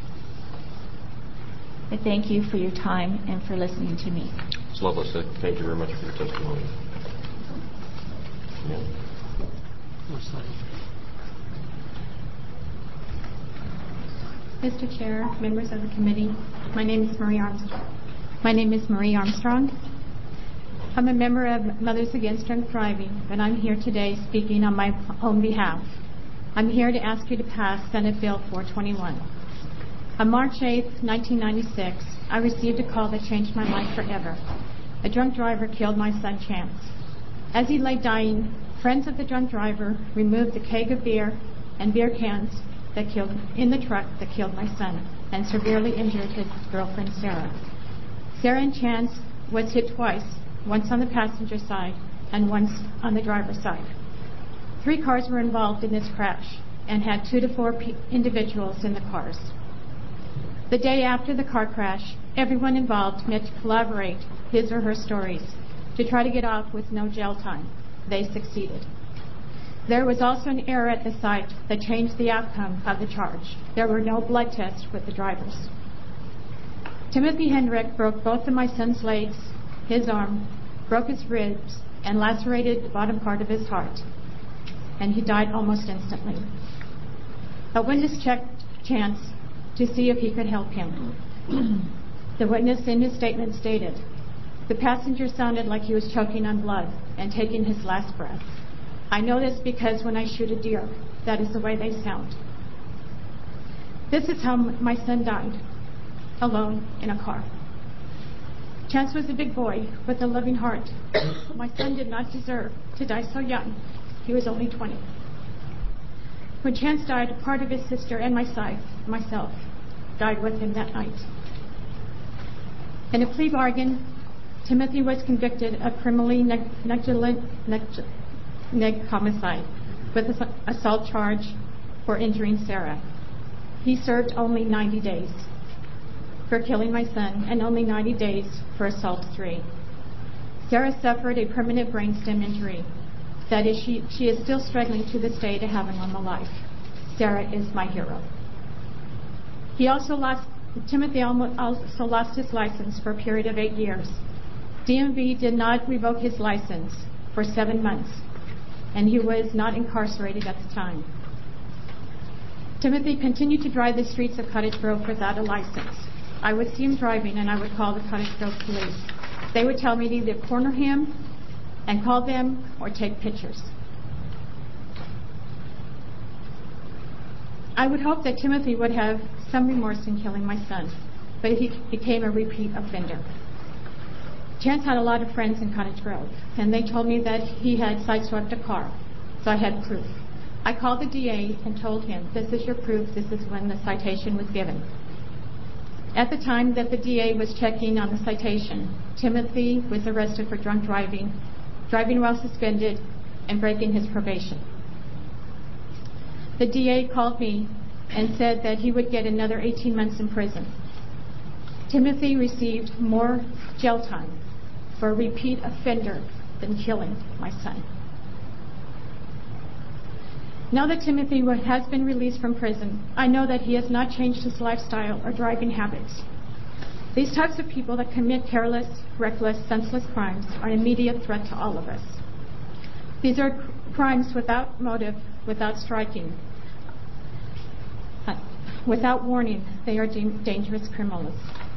I thank you for your time and for listening to me. Ms. Lovelace, thank you very much for your testimony. Yeah. Mr. Chair, members of the committee, my name is Marie Armstrong. I'm a member of Mothers Against Drunk Driving, and I'm here today speaking on my own behalf. I'm here to ask you to pass Senate Bill 421. On March 8, 1996, I received a call that changed my life forever. A drunk driver killed my son Chance. As he lay dying, friends of the drunk driver removed the keg of beer and beer cans that killed in the truck that killed my son and severely injured his girlfriend Sarah. Sarah and Chance was hit twice, once on the passenger side and once on the driver's side. 3 cars were involved in this crash and had 2 to 4 individuals in the cars. The day after the car crash, everyone involved met to collaborate his or her stories to try to get off with no jail time. They succeeded. There was also an error at the site that changed the outcome of the charge. There were no blood tests with the drivers. Timothy Hendrick broke both of my son's legs, his arm, broke his ribs, and lacerated the bottom part of his heart, and he died almost instantly. A witness checked Chance to see if he could help him. The witness in his statement stated, "The passenger sounded like he was choking on blood and taking his last breath. I know this because when I shoot a deer, that is the way they sound." This is how my son died, alone in a car. Chance was a big boy with a loving heart. My son did not deserve to die so young. He was only 20. When Chance died, a part of his sister and myself died with him that night. In a plea bargain, Timothy was convicted of criminally negligent homicide with an assault charge for injuring Sarah. He served only 90 days for killing my son and only 90 days for assault 3. Sarah suffered a permanent brainstem injury. That is, she is still struggling to this day to have a normal life. Sarah is my hero. Timothy also lost his license for a period of 8 years. DMV did not revoke his license for 7 months, and he was not incarcerated at the time. Timothy continued to drive the streets of Cottage Grove without a license. I would see him driving, and I would call the Cottage Grove police. They would tell me to either corner him and call them or take pictures. I would hope that Timothy would have some remorse in killing my son, but he became a repeat offender. Chance had a lot of friends in Cottage Grove, and they told me that he had sideswiped a car, so I had proof. I called the DA and told him, this is your proof, this is when the citation was given. At the time that the DA was checking on the citation, Timothy was arrested for drunk driving, driving while suspended, and breaking his probation. The DA called me and said that he would get another 18 months in prison. Timothy received more jail time for a repeat offender than killing my son. Now that Timothy has been released from prison, I know that he has not changed his lifestyle or driving habits. These types of people that commit careless, reckless, senseless crimes are an immediate threat to all of us. These are crimes without motive, without striking, without warning. They are dangerous criminals.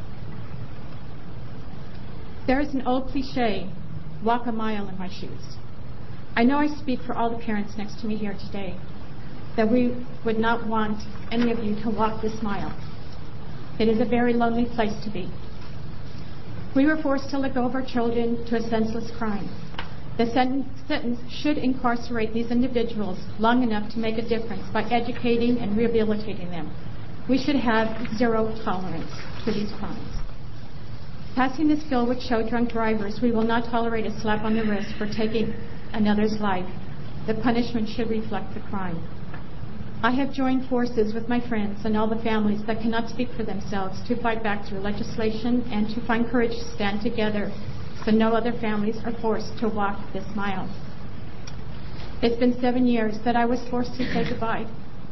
There is an old cliche, walk a mile in my shoes. I know I speak for all the parents next to me here today that we would not want any of you to walk this mile. It is a very lonely place to be. We were forced to let go of our children to a senseless crime. The sentence should incarcerate these individuals long enough to make a difference by educating and rehabilitating them. We should have zero tolerance to these crimes. Passing this bill would show drunk drivers we will not tolerate a slap on the wrist for taking another's life. The punishment should reflect the crime. I have joined forces with my friends and all the families that cannot speak for themselves to fight back through legislation and to find courage to stand together so no other families are forced to walk this mile. It's been 7 years that I was forced to say goodbye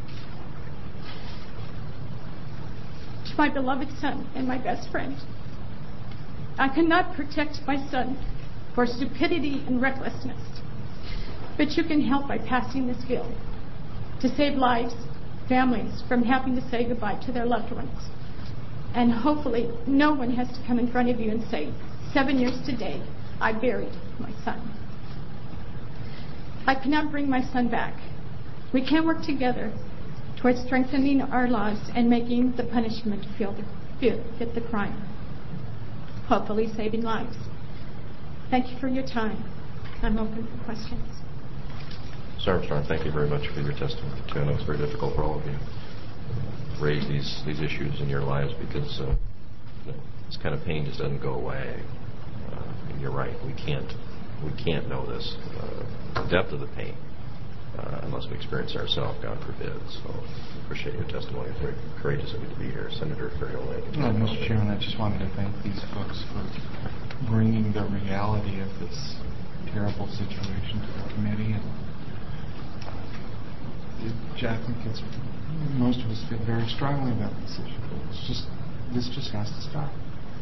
to my beloved son and my best friend. I cannot protect my son for stupidity and recklessness, but you can help by passing this bill to save lives, families from having to say goodbye to their loved ones. And hopefully no one has to come in front of you and say, 7 years today, I buried my son. I cannot bring my son back. We can work together towards strengthening our laws and making the punishment fit the crime, hopefully saving lives. Thank you for your time. I'm open for questions. Mr. Armstrong, thank you very much for your testimony, too. I know it's very difficult for all of you to raise these issues in your lives because this kind of pain just doesn't go away. And you're right, we can't know this, the depth of the pain, unless we experience it ourselves, God forbid. So I appreciate your testimony. It's very courageous of you to be here. Senator Ferriero. Mr. Chairman, I just wanted to thank these folks for bringing the reality of this terrible situation to the committee. And Jack, I think most of us feel very strongly about this issue. This just has to stop.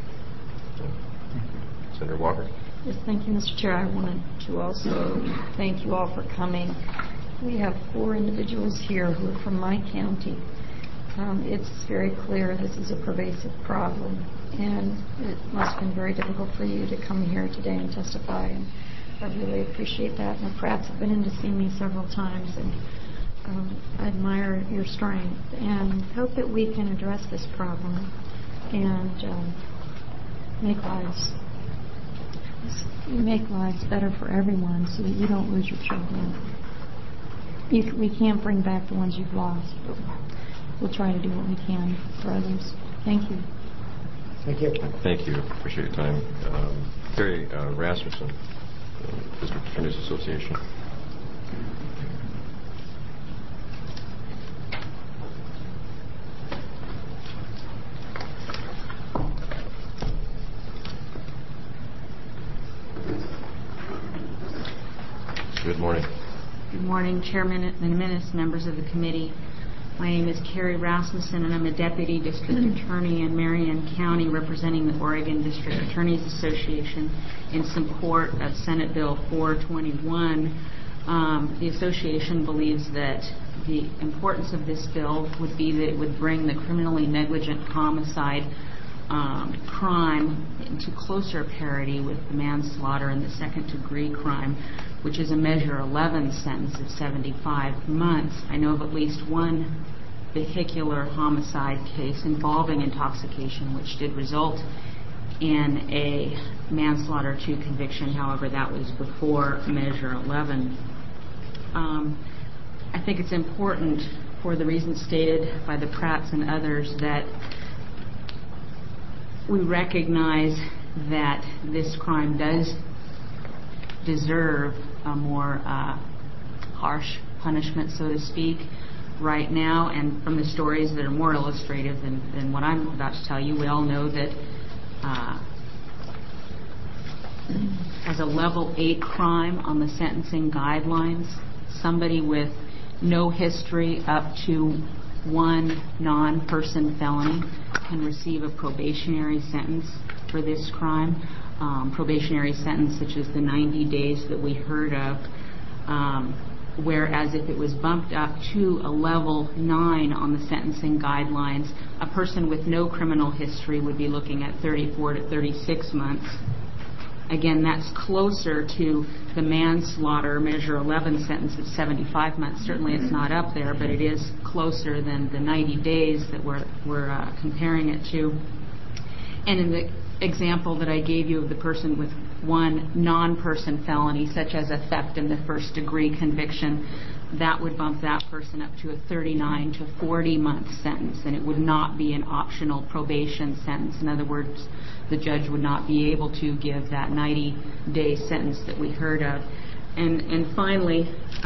Senator Walker. Yes, thank you, Mr. Chair. I wanted to also thank you all for coming. We have 4 individuals here who are from my county. It's very clear this is a pervasive problem, and it must have been very difficult for you to come here today and testify, and I really appreciate that. And the Pratts have been in to see me several times, and I admire your strength and hope that we can address this problem and make lives You make lives better for everyone so that you don't lose your children. We can't bring back the ones you've lost, but we'll try to do what we can for others. Thank you. Thank you. Thank you. Appreciate your time. Carrie Rasmussen, District Attorneys Association. Good morning. Good morning, Chairman McManus, members of the committee. My name is Carrie Rasmussen, and I'm a Deputy District Attorney in Marion County representing the Oregon District Attorneys Association in support of Senate Bill 421. The association believes that the importance of this bill would be that it would bring the criminally negligent homicide crime into closer parity with the manslaughter and the second-degree crime, which is a Measure 11 sentence of 75 months. I know of at least one vehicular homicide case involving intoxication, which did result in a manslaughter 2 conviction. However, that was before Measure 11. I think it's important, for the reasons stated by the Pratts and others, that we recognize that this crime does deserve a more harsh punishment, so to speak, right now. And from the stories that are more illustrative than what I'm about to tell you, we all know that as a level 8 crime on the sentencing guidelines, somebody with no history up to 1 non-person felony can receive a probationary sentence for this crime. Probationary sentence such as the 90 days that we heard of, whereas if it was bumped up to a level 9 on the sentencing guidelines, a person with no criminal history would be looking at 34 to 36 months. Again, that's closer to the manslaughter Measure 11 sentence of 75 months. Certainly it's not up there, but it is closer than the 90 days that we're comparing it to. And in the example that I gave you of the person with 1 non-person felony, such as a theft in the first-degree conviction, that would bump that person up to a 39 to 40-month sentence, and it would not be an optional probation sentence. In other words, the judge would not be able to give that 90-day sentence that we heard of. And finally,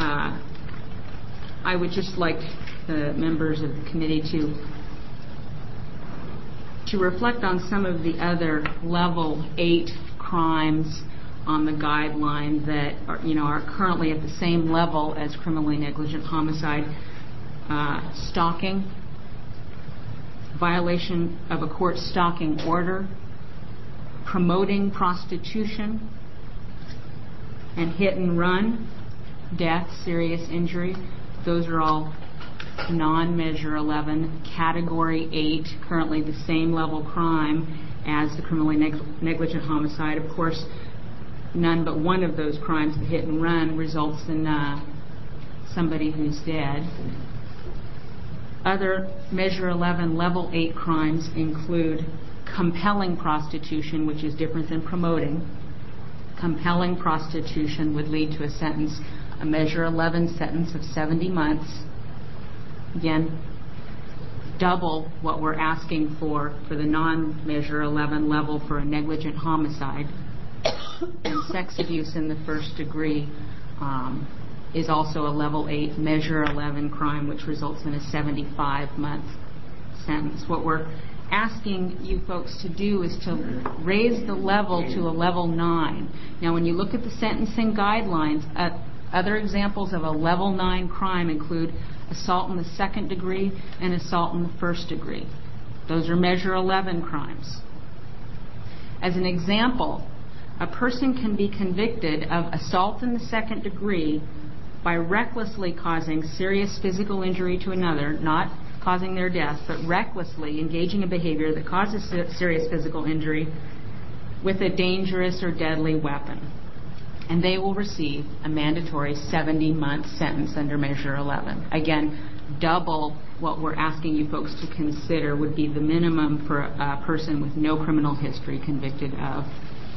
I would just like the members of the committee to reflect on some of the other level 8 crimes on the guideline that are currently at the same level as criminally negligent homicide. Stalking, violation of a court stalking order, promoting prostitution, and hit and run, death, serious injury. Those are all non-Measure 11, Category 8, currently the same level crime as the criminally negligent homicide. Of course, none but one of those crimes, the hit and run, results in somebody who's dead. Other Measure 11 Level 8 crimes include compelling prostitution, which is different than promoting. Compelling prostitution would lead to a Measure 11 sentence of 70 months. Again, double what we're asking for the non-Measure 11 level for a negligent homicide. And sex abuse in the first degree is also a Level 8 Measure 11 crime, which results in a 75-month sentence. What we're asking you folks to do is to raise the level to a Level 9. Now, when you look at the sentencing guidelines, other examples of a Level 9 crime include assault in the second degree and assault in the first degree. Those are Measure 11 crimes. As an example, a person can be convicted of assault in the second degree by recklessly causing serious physical injury to another, not causing their death, but recklessly engaging in behavior that causes serious physical injury with a dangerous or deadly weapon. And they will receive a mandatory 70-month sentence under Measure 11. Again, double what we're asking you folks to consider would be the minimum for a person with no criminal history convicted of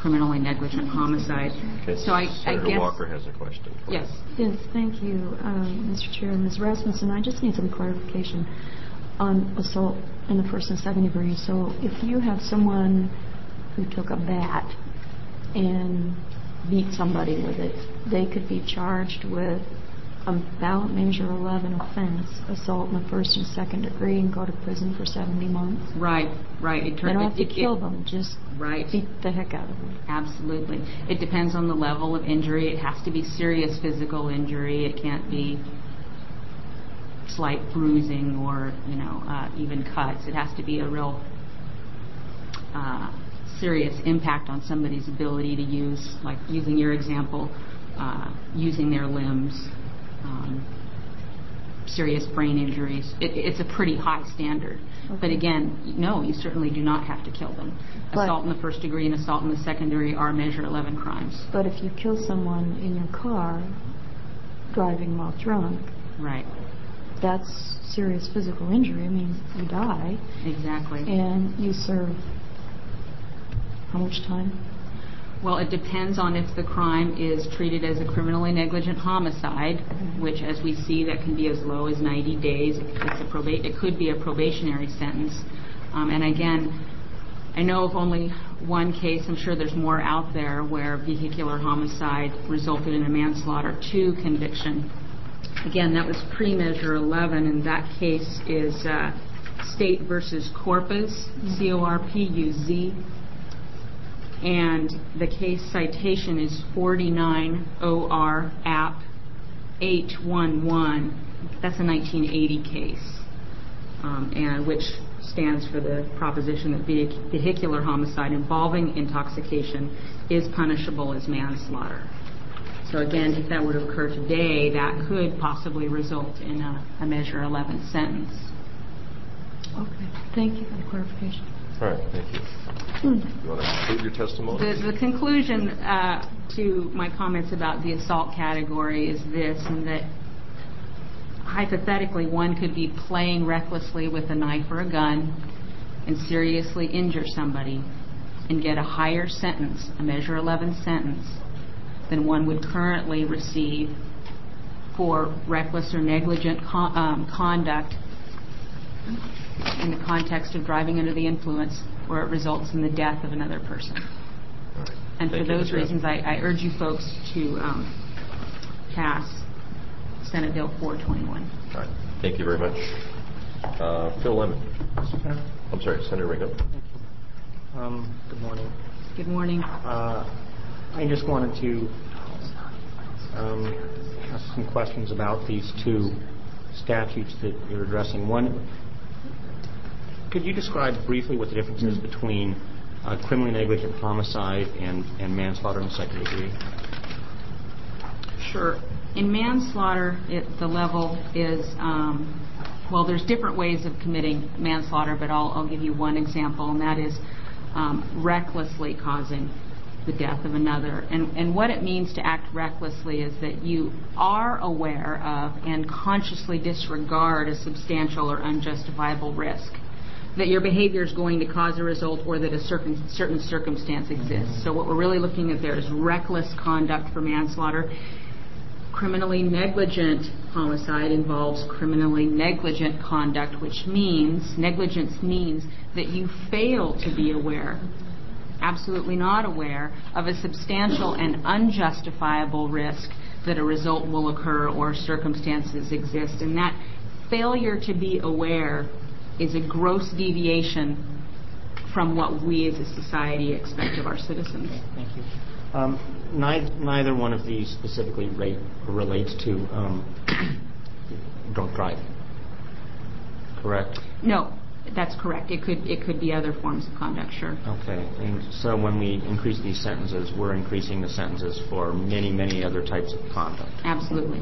criminally negligent homicide. Okay. So I Senator guess... Walker has a question. Yes. Yes, thank you, Mr. Chair. Ms. Rasmussen, I just need some clarification on assault in the first and second degree. So if you have someone who took a bat and beat somebody with it, they could be charged with a ballot measure 11 offense, assault in the first and second degree, and go to prison for 70 months. Right. They don't have to kill them, just beat the heck out of them. Absolutely. It depends on the level of injury. It has to be serious physical injury. It can't be slight bruising or, even cuts. It has to be a real serious impact on somebody's ability to use, like using your example, using their limbs, serious brain injuries. It's a pretty high standard. Okay. But again, no, you certainly do not have to kill them. Assault in the first degree and assault in the second degree are Measure 11 crimes. But if you kill someone in your car driving while drunk, right, that's serious physical injury. I mean, you die. Exactly. And you serve how much time? Well, it depends on if the crime is treated as a criminally negligent homicide, which, as we see, that can be as low as 90 days. It could be a probationary sentence. And again, I know of only one case. I'm sure there's more out there where vehicular homicide resulted in a manslaughter 2 conviction. Again, that was pre-Measure 11, and that case is State versus Corpus, C-O-R-P-U-Z. And the case citation is 49 OR App 811. That's a 1980 case, and which stands for the proposition that vehicular homicide involving intoxication is punishable as manslaughter. So again, if that were to occur today, that could possibly result in a Measure 11 sentence. Okay. Thank you for the clarification. All right, thank you. You want to conclude your testimony? The conclusion to my comments about the assault category is this, and that hypothetically one could be playing recklessly with a knife or a gun and seriously injure somebody and get a higher sentence, a Measure 11 sentence, than one would currently receive for reckless or negligent conduct in the context of driving under the influence, where it results in the death of another person. Right. And for those reasons, I urge you folks to pass Senate Bill 421. All right. Thank you very much. Phil Lemon. I'm sorry, Senator Ringo. Good morning. Good morning. I just wanted to ask some questions about these 2 statutes that you're addressing. One, could you describe briefly what the difference is between criminally negligent homicide and manslaughter in the second degree? Sure. In manslaughter, the level is, well, there's different ways of committing manslaughter, but I'll give you one example, and that is recklessly causing the death of another. And what it means to act recklessly is that you are aware of and consciously disregard a substantial or unjustifiable risk, that your behavior is going to cause a result, or that a certain circumstance exists. So what we're really looking at there is reckless conduct for manslaughter. Criminally negligent homicide involves criminally negligent conduct, which means, negligence means that you fail to be aware, absolutely not aware, of a substantial and unjustifiable risk that a result will occur or circumstances exist. And that failure to be aware is a gross deviation from what we as a society expect of our citizens. Thank you. Neither one of these specifically relates to drunk driving, correct? No, that's correct. It could be other forms of conduct, sure. Okay. And so when we increase these sentences, we're increasing the sentences for many, many other types of conduct. Absolutely.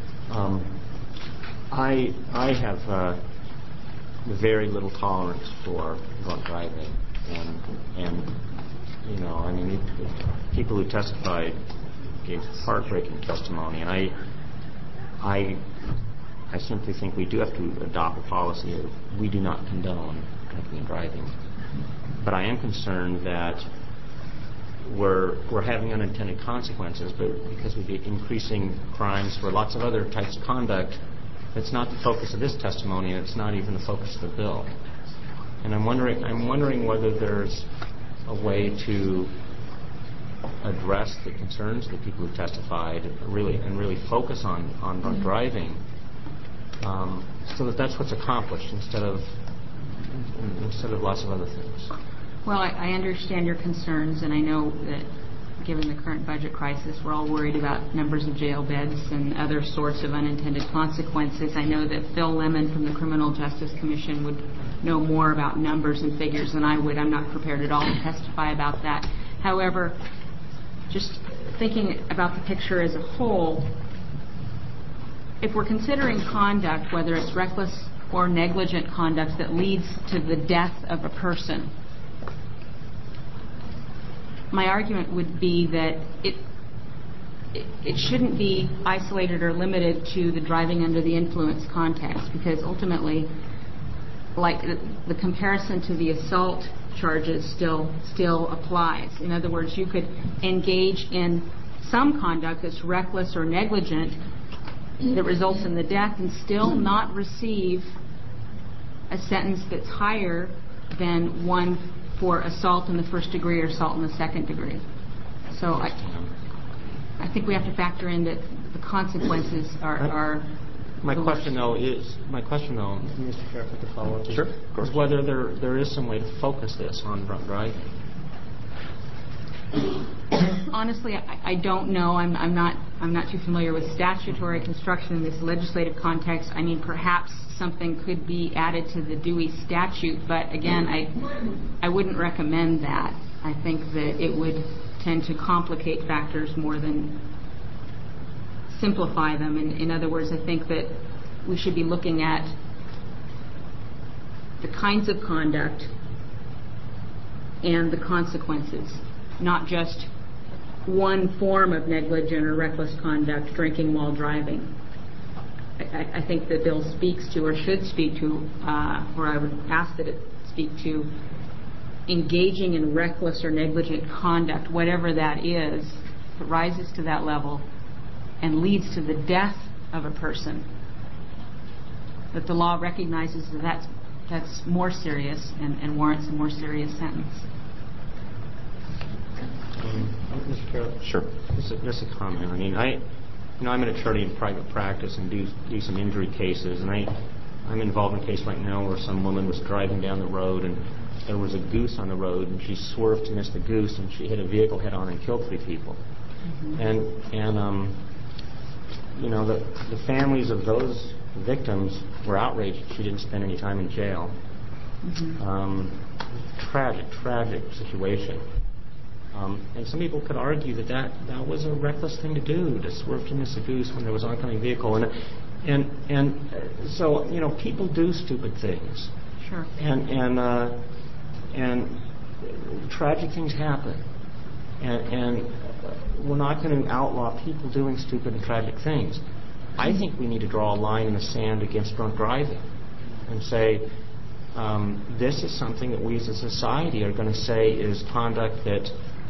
I have very little tolerance for drunk driving, and you know, I mean, people who testified gave heartbreaking testimony, and I simply think we do have to adopt a policy of we do not condone drinking and driving. But I am concerned that we're having unintended consequences, but because we'd be increasing crimes for lots of other types of conduct, it's not the focus of this testimony, and it's not even the focus of the bill. And I'm wondering whether there's a way to address the concerns of the people who testified, really focus on drunk driving, so that's what's accomplished instead of lots of other things. Well, I understand your concerns, and I know that given the current budget crisis, we're all worried about numbers of jail beds and other sorts of unintended consequences. I know that Phil Lemon from the Criminal Justice Commission would know more about numbers and figures than I would. I'm not prepared at all to testify about that. However, just thinking about the picture as a whole, if we're considering conduct, whether it's reckless or negligent conduct that leads to the death of a person, my argument would be that it shouldn't be isolated or limited to the driving under the influence context, because ultimately, like the comparison to the assault charges still applies. In other words, you could engage in some conduct that's reckless or negligent that results in the death and still not receive a sentence that's higher than one for assault in the first degree or assault in the second degree. So I think we have to factor in that the consequences are My question, though, Mr. Sheriff, to follow up, is whether there is some way to focus this on drunk driving. Honestly, I don't know. I'm not too familiar with statutory construction in this legislative context. I mean, perhaps something could be added to the Dewey statute, but again, I wouldn't recommend that. I think that it would tend to complicate factors more than simplify them. In other words, I think that we should be looking at the kinds of conduct and the consequences, not just one form of negligent or reckless conduct, drinking while driving. I think the bill speaks to, or should speak to, or I would ask that it speak to, engaging in reckless or negligent conduct, whatever that is, if it rises to that level and leads to the death of a person, that the law recognizes that that's more serious and warrants a more serious sentence. Mr. Carroll? Sure. Just a comment. I mean, I'm an attorney in private practice and do some injury cases, and I'm involved in a case right now where some woman was driving down the road and there was a goose on the road, and she swerved to miss the goose, and she hit a vehicle head-on and killed 3 people. Mm-hmm. You know, the families of those victims were outraged she didn't spend any time in jail. Mm-hmm. Tragic situation. And some people could argue that was a reckless thing to do, to swerve to miss a goose when there was an oncoming vehicle. And so, you know, people do stupid things. Sure. And tragic things happen. And we're not going to outlaw people doing stupid and tragic things. I think we need to draw a line in the sand against drunk driving and say, this is something that we as a society are going to say is conduct that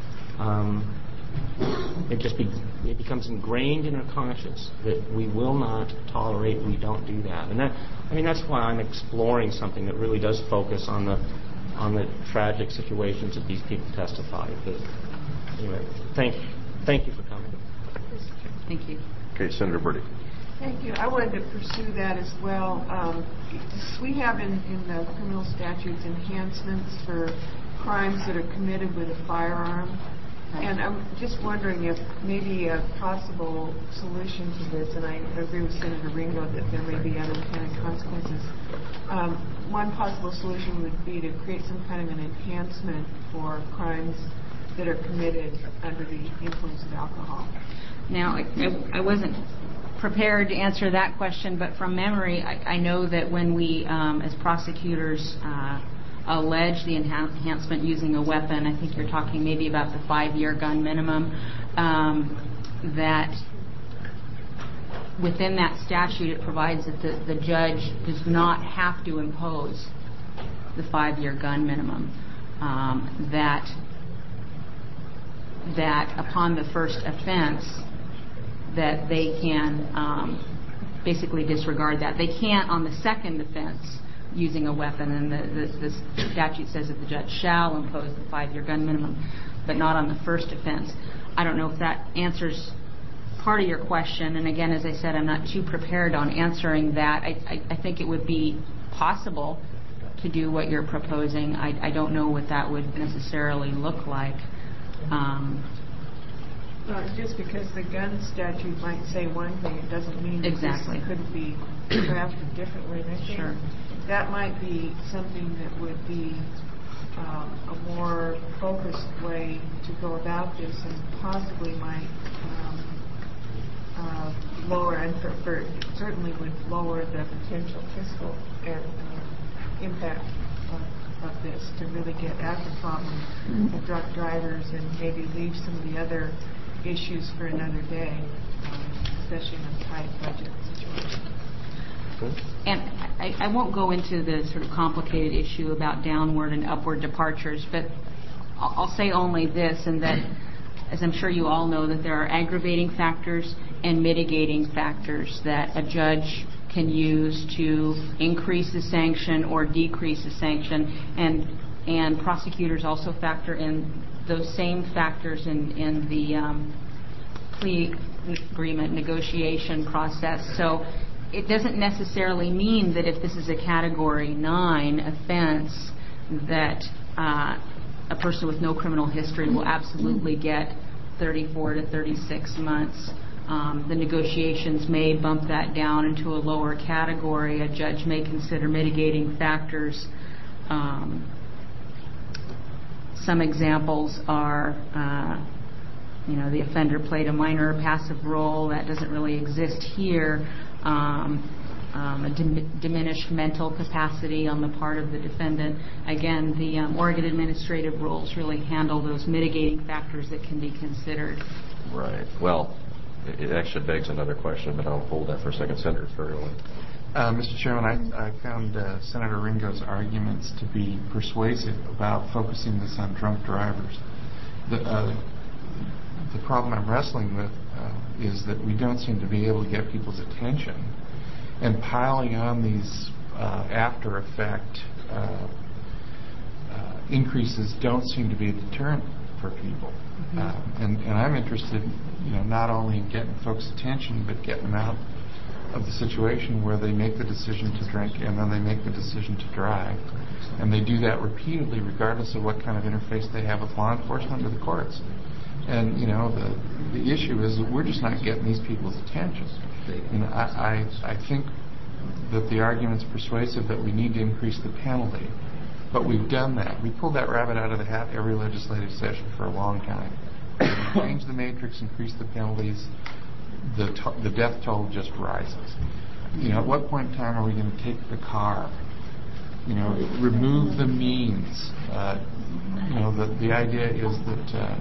it becomes ingrained in our conscience that we will not tolerate, we don't do that. And that's why I'm exploring something that really does focus on the tragic situations that these people testify. But anyway, thank you for coming. Thank you. Okay, Senator Burdick. Thank you. I wanted to pursue that as well. We have in the criminal statutes enhancements for crimes that are committed with a firearm. And I'm just wondering if maybe a possible solution to this, and I agree with Senator Ringo that there may be unintended consequences, one possible solution would be to create some kind of an enhancement for crimes that are committed under the influence of alcohol. Now, I wasn't prepared to answer that question, but from memory, I know that when we, as prosecutors, allege the enhancement using a weapon, I think you're talking maybe about the 5-year gun minimum, that within that statute it provides that the judge does not have to impose the 5-year gun minimum, that that upon the first offense that they can basically disregard that. They can't on the second offense using a weapon, and the statute says that the judge shall impose the 5-year gun minimum, but not on the first offense. I don't know if that answers part of your question, and again, as I said, I'm not too prepared on answering that. I think it would be possible to do what you're proposing. I don't know what that would necessarily look like. Just because the gun statute might say one thing, it doesn't mean exactly. This couldn't be crafted differently. And I think that might be something that would be a more focused way to go about this, and possibly might lower, and certainly would lower the potential fiscal impact of this, to really get at the problem of drunk drivers and maybe leave some of the other issues for another day, especially in a tight budget situation. And I won't go into the sort of complicated issue about downward and upward departures, but I'll say only this, and that, as I'm sure you all know, that there are aggravating factors and mitigating factors that a judge can use to increase the sanction or decrease the sanction, and prosecutors also factor in those same factors in the plea agreement negotiation process. So it doesn't necessarily mean that if this is a Category 9 offense that a person with no criminal history will absolutely get 34 to 36 months. The negotiations may bump that down into a lower category. A judge may consider mitigating factors. Some examples are, the offender played a minor or passive role. That doesn't really exist here. A diminished mental capacity on the part of the defendant. Again, the Oregon administrative rules really handle those mitigating factors that can be considered. Right. Well, it actually begs another question, but I'll hold that for a second. Senator Ferrioli. Mr. Chairman, I found Senator Ringo's arguments to be persuasive about focusing this on drunk drivers. The problem I'm wrestling with is that we don't seem to be able to get people's attention, and piling on these after effect increases don't seem to be a deterrent for people. And I'm interested, not only in getting folks' attention, but getting them out of the situation where they make the decision to drink and then they make the decision to drive. And they do that repeatedly, regardless of what kind of interface they have with law enforcement or the courts. And, the issue is that we're just not getting these people's attention. I think that the argument's persuasive that we need to increase the penalty, but we've done that. We pulled that rabbit out of the hat every legislative session for a long time. We changed the matrix, increased the penalties, the death toll just rises. At what point in time are we going to take the car? Remove the means. The idea is that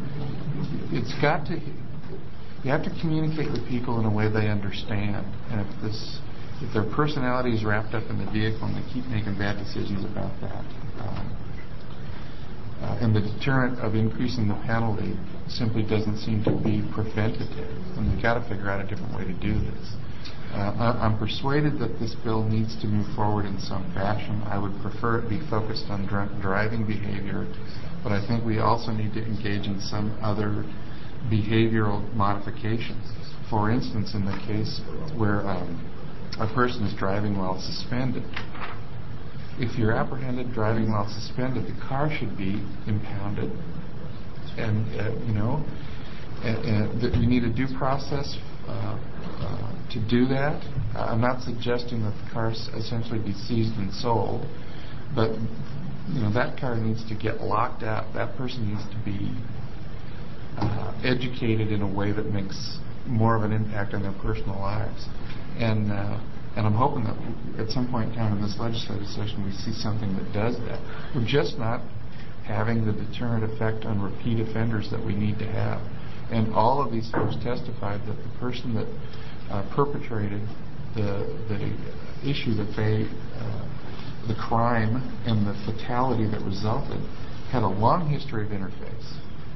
you have to communicate with people in a way they understand. And if their personality is wrapped up in the vehicle and they keep making bad decisions about that, and the deterrent of increasing the penalty simply doesn't seem to be preventative, and we've got to figure out a different way to do this. I'm persuaded that this bill needs to move forward in some fashion. I would prefer it be focused on driving behavior, but I think we also need to engage in some other behavioral modifications. For instance, in the case where a person is driving while suspended, if you're apprehended driving while suspended, the car should be impounded. And, you need a due process to do that. I'm not suggesting that the car essentially be seized and sold, but, that car needs to get locked up. That person needs to be educated in a way that makes more of an impact on their personal lives. And I'm hoping that at some point in time in this legislative session we see something that does that. We're just not having the deterrent effect on repeat offenders that we need to have. And all of these folks testified that the person that perpetrated the issue that the crime and the fatality that resulted had a long history of interface.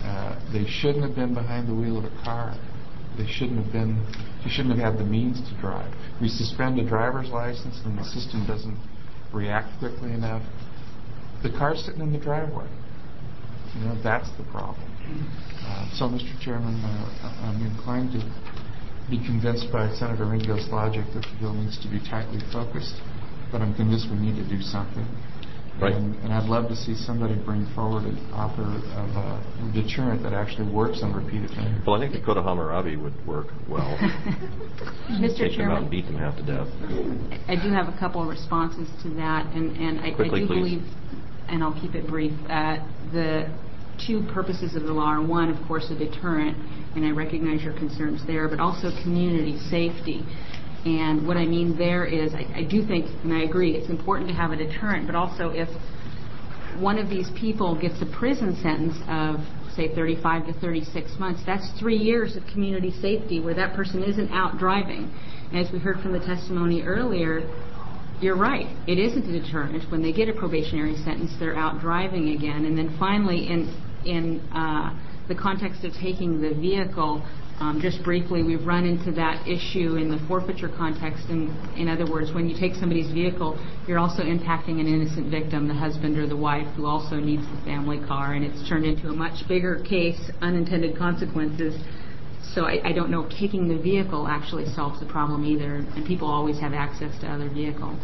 They shouldn't have been behind the wheel of a car. They shouldn't have been. He shouldn't have had the means to drive. We suspend a driver's license and the system doesn't react quickly enough. The car's sitting in the driveway. That's the problem. So, Mr. Chairman, I'm inclined to be convinced by Senator Ringo's logic that the bill needs to be tightly focused, but I'm convinced we need to do something. Right. And I'd love to see somebody bring forward an offer of a deterrent that actually works on repeat offenders. Well, I think the Code of Hammurabi would work well. Mr. Take them out and Chairman, beat them half to death. I do have a couple of responses to that, and I Quickly, do please. believe, and I'll keep it brief, the two purposes of the law are, one, of course, a deterrent, and I recognize your concerns there, but also community safety. And what I mean there is, I do think, and I agree, it's important to have a deterrent, but also if one of these people gets a prison sentence of, say, 35 to 36 months, that's 3 years of community safety where that person isn't out driving. And as we heard from the testimony earlier, you're right, it isn't a deterrent. When they get a probationary sentence, they're out driving again. And then finally, in the context of taking the vehicle, just briefly, we've run into that issue in the forfeiture context. In other words, when you take somebody's vehicle, you're also impacting an innocent victim, the husband or the wife, who also needs the family car, and it's turned into a much bigger case, unintended consequences. So I don't know if taking the vehicle actually solves the problem either, and people always have access to other vehicles.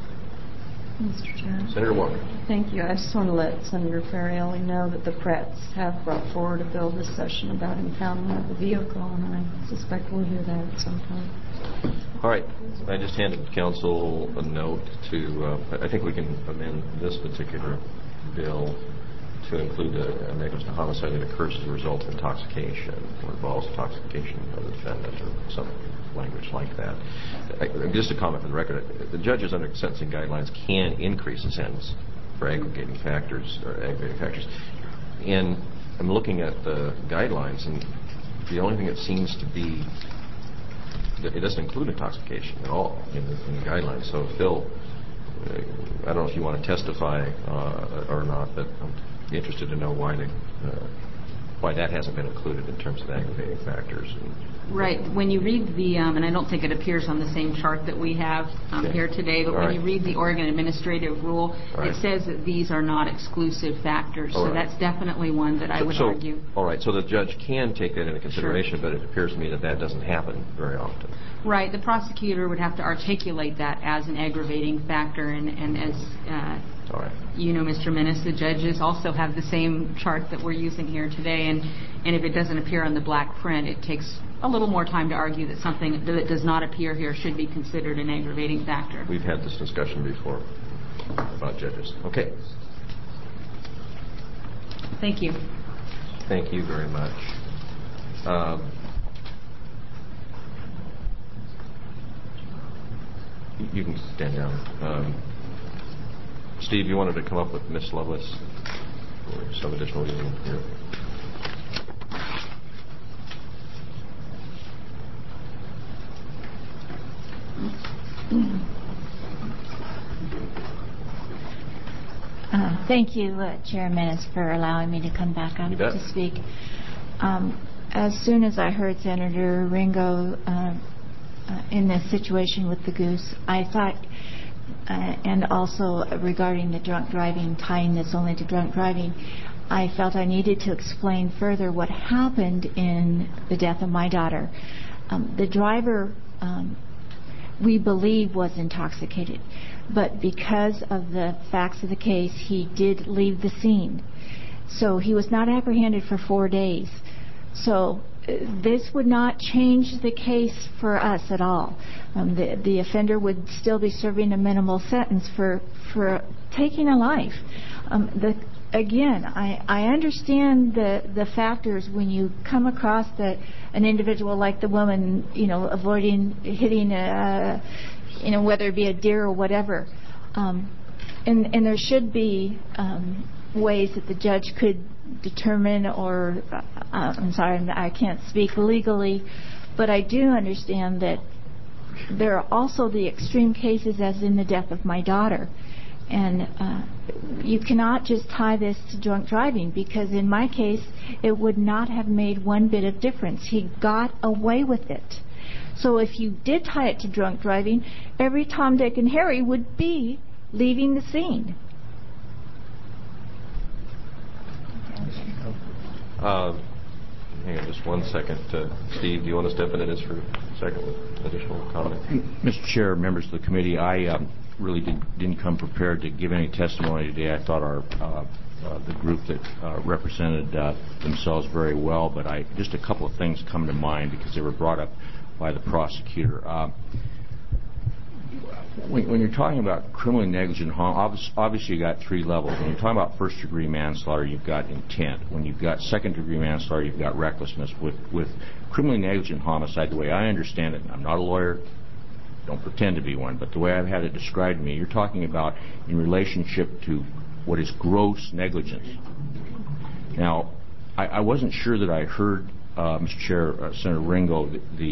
Mr. Chairman. Senator Walker. Thank you. I just want to let Senator Farrielli know that the Pratts have brought forward a bill this session about impoundment of the vehicle, and I suspect we'll hear that at some point. All right. I just handed council a note to, I think we can amend this particular bill to include a negligent homicide that occurs as a result of intoxication or involves intoxication of the defendant or some language like that. Just a comment for the record, the judges under sentencing guidelines can increase the sentence for aggravating factors. And I'm looking at the guidelines, and the only thing that seems to be, it doesn't include intoxication at all in the guidelines. So, Phil, I don't know if you want to testify or not, but I'm interested to know why that hasn't been included in terms of aggravating factors. Right. When you read the, and I don't think it appears on the same chart that we have here today, but when you read the Oregon Administrative Rule, it says that these are not exclusive factors. So that's definitely one that I would argue. All right. So the judge can take that into consideration, but it appears to me that that doesn't happen very often. Right. The prosecutor would have to articulate that as an aggravating factor, and as you know, Mr. Menace, the judges also have the same chart that we're using here today, and if it doesn't appear on the black print, it takes a little more time to argue that something that does not appear here should be considered an aggravating factor. We've had this discussion before about judges. Okay. Thank you. Thank you very much. You can stand down. Steve, you wanted to come up with Miss Lovelace for some additional reason here. Thank you, Chair Menace, for allowing me to come back up to speak. As soon as I heard Senator Ringo in this situation with the goose, I thought, and also regarding the drunk driving, tying this only to drunk driving, I felt I needed to explain further what happened in the death of my daughter. The driver, we believe, was intoxicated, but because of the facts of the case, he did leave the scene. So he was not apprehended for 4 days. So this would not change the case for us at all. The offender would still be serving a minimal sentence for taking a life. Again, I understand the factors when you come across an individual like the woman, avoiding hitting whether it be a deer or whatever. And there should be ways that the judge could determine, or I'm sorry, I can't speak legally, but I do understand that there are also the extreme cases, as in the death of my daughter. And you cannot just tie this to drunk driving, because in my case, it would not have made one bit of difference. He got away with it. So if you did tie it to drunk driving, every Tom, Dick, and Harry would be leaving the scene. Hang on just 1 second. Steve, do you want to step into this for a second with additional comment? Mr. Chair, members of the committee, I really didn't come prepared to give any testimony today. I thought the group that represented themselves very well, but just a couple of things come to mind because they were brought up by the prosecutor. When you're talking about criminally negligent harm, obviously you got 3 levels. When you're talking about first-degree manslaughter, you've got intent. When you've got second-degree manslaughter, you've got recklessness. With criminally negligent homicide, the way I understand it, and I'm not a lawyer, don't pretend to be one, but the way I've had it described to me, you're talking about in relationship to what is gross negligence. Now, I wasn't sure that I heard, Mr. Chair, Senator Ringo,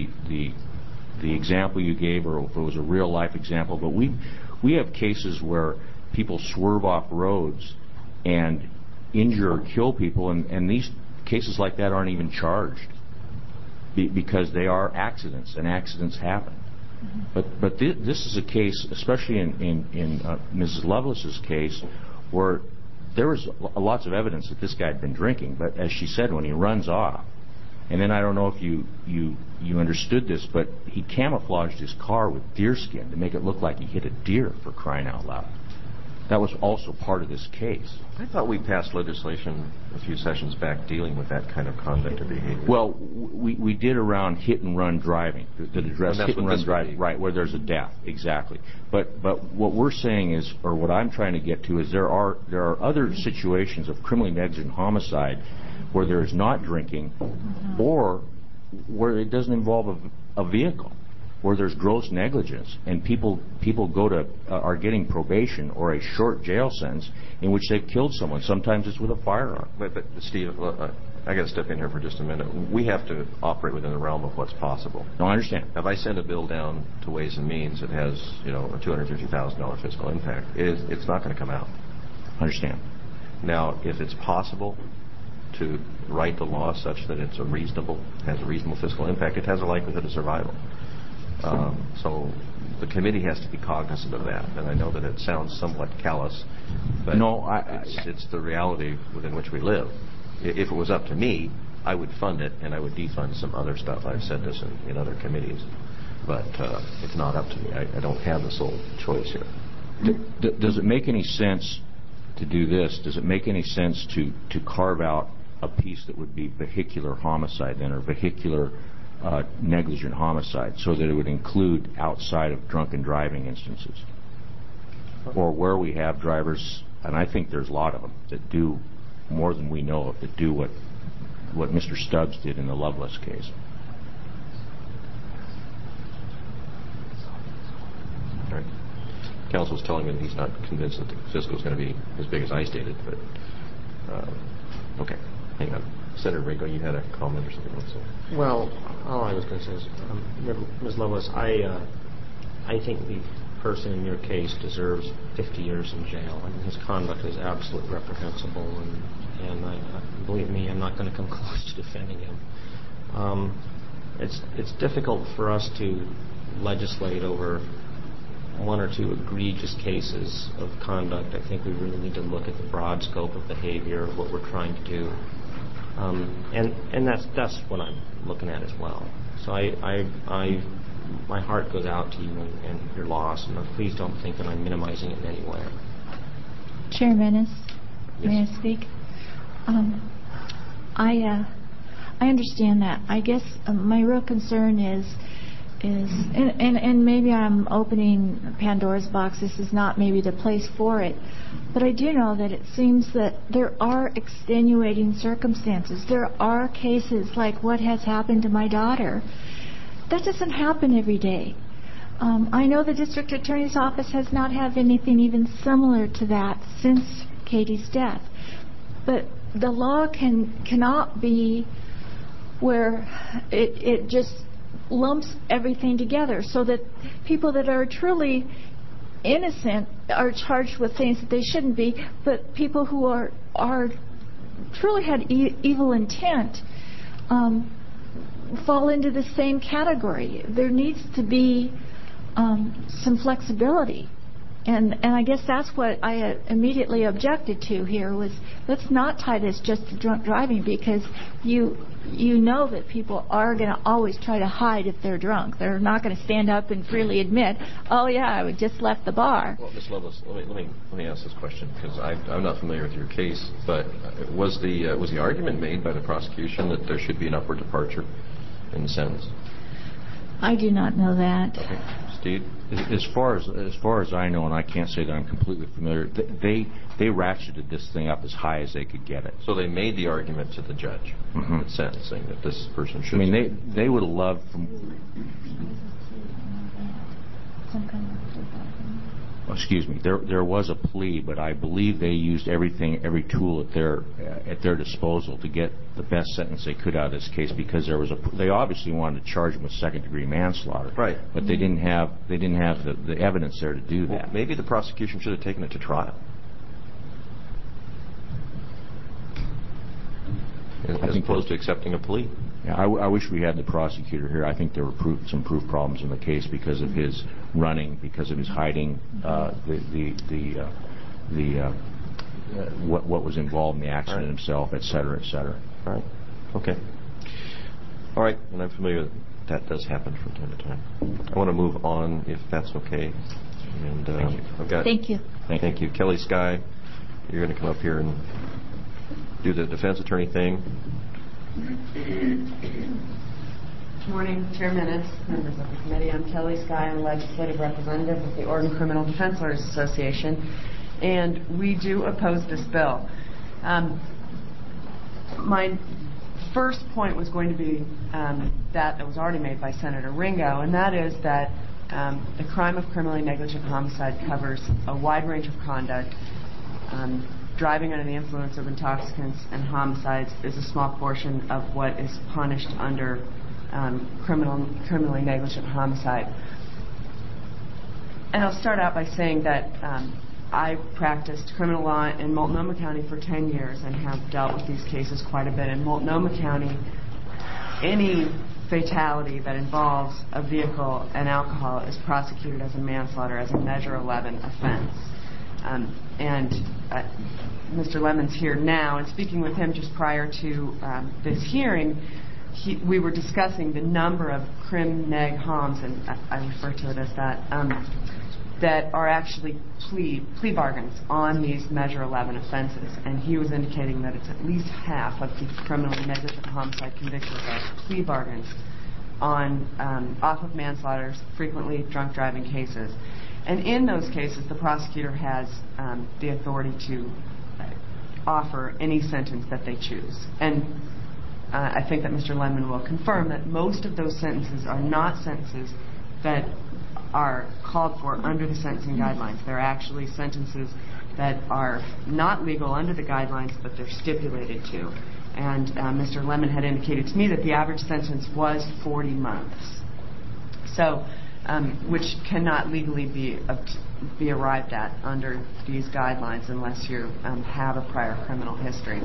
the example you gave, or if it was a real-life example, but we have cases where people swerve off roads and injure or kill people, and these cases like that aren't even charged because they are accidents, and accidents happen. But this is a case, especially in Mrs. Lovelace's case, where there was lots of evidence that this guy had been drinking, but as she said, when he runs off, and then I don't know if you understood this, but he camouflaged his car with deerskin to make it look like he hit a deer, for crying out loud. That was also part of this case. I thought we passed legislation a few sessions back dealing with that kind of conduct or behavior. Well, we did around hit-and-run driving, that address hit-and-run driving, right, where there's a death, exactly. But what we're saying is, or what I'm trying to get to, is there are other situations of criminally negligent homicide where there is not drinking, or where it doesn't involve a vehicle, where there's gross negligence, and people are getting probation or a short jail sentence in which they've killed someone. Sometimes it's with a firearm. But Steve, I got to step in here for just a minute. We have to operate within the realm of what's possible. No, I understand. If I send a bill down to Ways and Means that has a $250,000 fiscal impact, it's not going to come out. I understand. Now, if it's possible to write the law such that it's has a reasonable fiscal impact, it has a likelihood of survival. So the committee has to be cognizant of that, and I know that it sounds somewhat callous, but it's the reality within which we live. If it was up to me, I would fund it, and I would defund some other stuff. I've said this in other committees, but it's not up to me. I don't have the sole choice here. Does it make any sense to do this? Does it make any sense to carve out a piece that would be vehicular homicide then, or vehicular negligent homicide, so that it would include outside of drunken driving instances, or where we have drivers, and I think there's a lot of them that do more than we know of, that do what Mr. Stubbs did in the Lovelace case. All right. Counsel's telling me that he's not convinced that the fiscal is going to be as big as I stated, but okay, hang on. Senator Ringo, you had a comment or something like that? Well, all I was going to say is, Ms. Lovelace, I think the person in your case deserves 50 years in jail. I mean, his conduct is absolutely reprehensible, and believe me, I'm not going to come close to defending him. It's difficult for us to legislate over 1 or 2 egregious cases of conduct. I think we really need to look at the broad scope of behavior of what we're trying to do. And that's what I'm looking at as well. So my heart goes out to you and your loss, and please don't think that I'm minimizing it in any way. Chair Menace, yes. May I speak? I understand that. I guess my real concern is and maybe I'm opening Pandora's box. This is not maybe the place for it. But I do know that it seems that there are extenuating circumstances. There are cases like what has happened to my daughter. That doesn't happen every day. I know the district attorney's office has not had anything even similar to that since Katie's death. But the law cannot be where it just lumps everything together, so that people that are truly innocent are charged with things that they shouldn't be, but people who are truly had evil intent fall into the same category. There needs to be some flexibility. And I guess that's what I immediately objected to here was let's not tie this just to drunk driving, because you know that people are going to always try to hide if they're drunk. They're not going to stand up and freely admit, oh yeah, I just left the bar. Well, Ms. Lovelace, let me ask this question, because I'm not familiar with your case, but was the argument made by the prosecution that there should be an upward departure in the sentence? I do not know that. Okay. Steve? As far as I know, and I can't say that I'm completely familiar, they ratcheted this thing up as high as they could get it. So they made the argument to the judge at sentencing that this person should. I mean, they would have loved excuse me. There was a plea, but I believe they used every tool at their disposal to get the best sentence they could out of this case, because they obviously wanted to charge him with second-degree manslaughter. Right. But they didn't have the evidence there to do that. Well, maybe the prosecution should have taken it to trial, as opposed to accepting a plea. Yeah, I wish we had the prosecutor here. I think there were some proof problems in the case because of his running, because of his hiding what was involved in the accident himself, et cetera, et cetera. All right. Okay. All right. And I'm familiar with that does happen from time to time. I want to move on, if that's okay. And I've got. Thank you. Thank you, Kelly Skye. You're going to come up here and do the defense attorney thing. Good morning, Chair Minutes, members of the committee. I'm Kelly Skye. I'm a legislative representative of the Oregon Criminal Defense Lawyers Association, and we do oppose this bill. My first point was going to be that was already made by Senator Ringo, and that is that the crime of criminally negligent homicide covers a wide range of conduct. Driving under the influence of intoxicants and homicides is a small portion of what is punished under criminally negligent homicide. And I'll start out by saying that I practiced criminal law in Multnomah County for 10 years and have dealt with these cases quite a bit. In Multnomah County, any fatality that involves a vehicle and alcohol is prosecuted as a manslaughter, as a Measure 11 offense. And Mr. Lemon's here now, and speaking with him just prior to this hearing, we were discussing the number of crim neg homs, and I refer to it as that, that are actually plea bargains on these Measure 11 offenses. And he was indicating that it's at least half of the criminally negligent homicide convictions are plea bargains on off of manslaughters, frequently drunk driving cases. And in those cases, the prosecutor has the authority to offer any sentence that they choose. And I think that Mr. Lemon will confirm that most of those sentences are not sentences that are called for under the sentencing guidelines. They're actually sentences that are not legal under the guidelines, but they're stipulated to. And Mr. Lemon had indicated to me that the average sentence was 40 months. So, which cannot legally be arrived at under these guidelines unless you have a prior criminal history.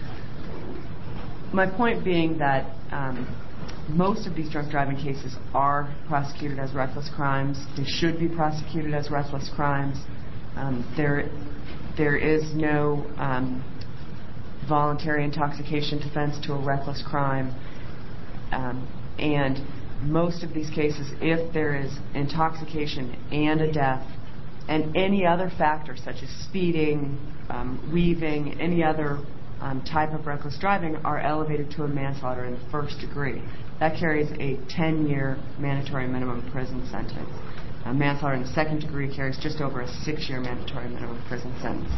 My point being that most of these drunk driving cases are prosecuted as reckless crimes. They should be prosecuted as reckless crimes. There is no voluntary intoxication defense to a reckless crime. And most of these cases, if there is intoxication and a death and any other factor such as speeding, weaving, any other type of reckless driving are elevated to a manslaughter in the first degree. That carries a 10-year mandatory minimum prison sentence. Manslaughter in the second degree carries just over a 6-year mandatory minimum prison sentence.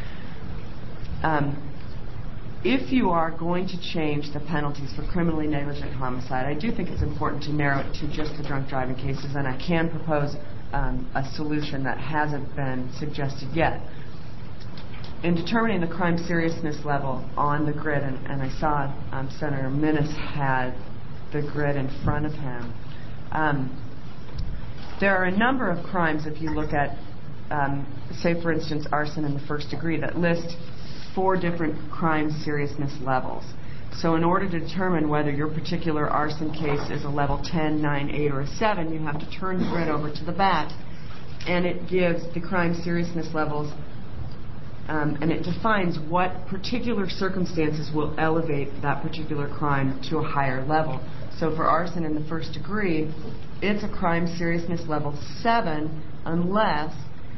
If you are going to change the penalties for criminally negligent homicide, I do think it's important to narrow it to just the drunk driving cases, and I can propose a solution that hasn't been suggested yet. In determining the crime seriousness level on the grid, and I saw Senator Minnis had the grid in front of him, there are a number of crimes, if you look at say for instance arson in the first degree, that list 4 different crime seriousness levels. So in order to determine whether your particular arson case is a level 10, 9, 8, or a 7, you have to turn the grid over to the back, and it gives the crime seriousness levels, and it defines what particular circumstances will elevate that particular crime to a higher level. So for arson in the first degree, it's a crime seriousness level 7 unless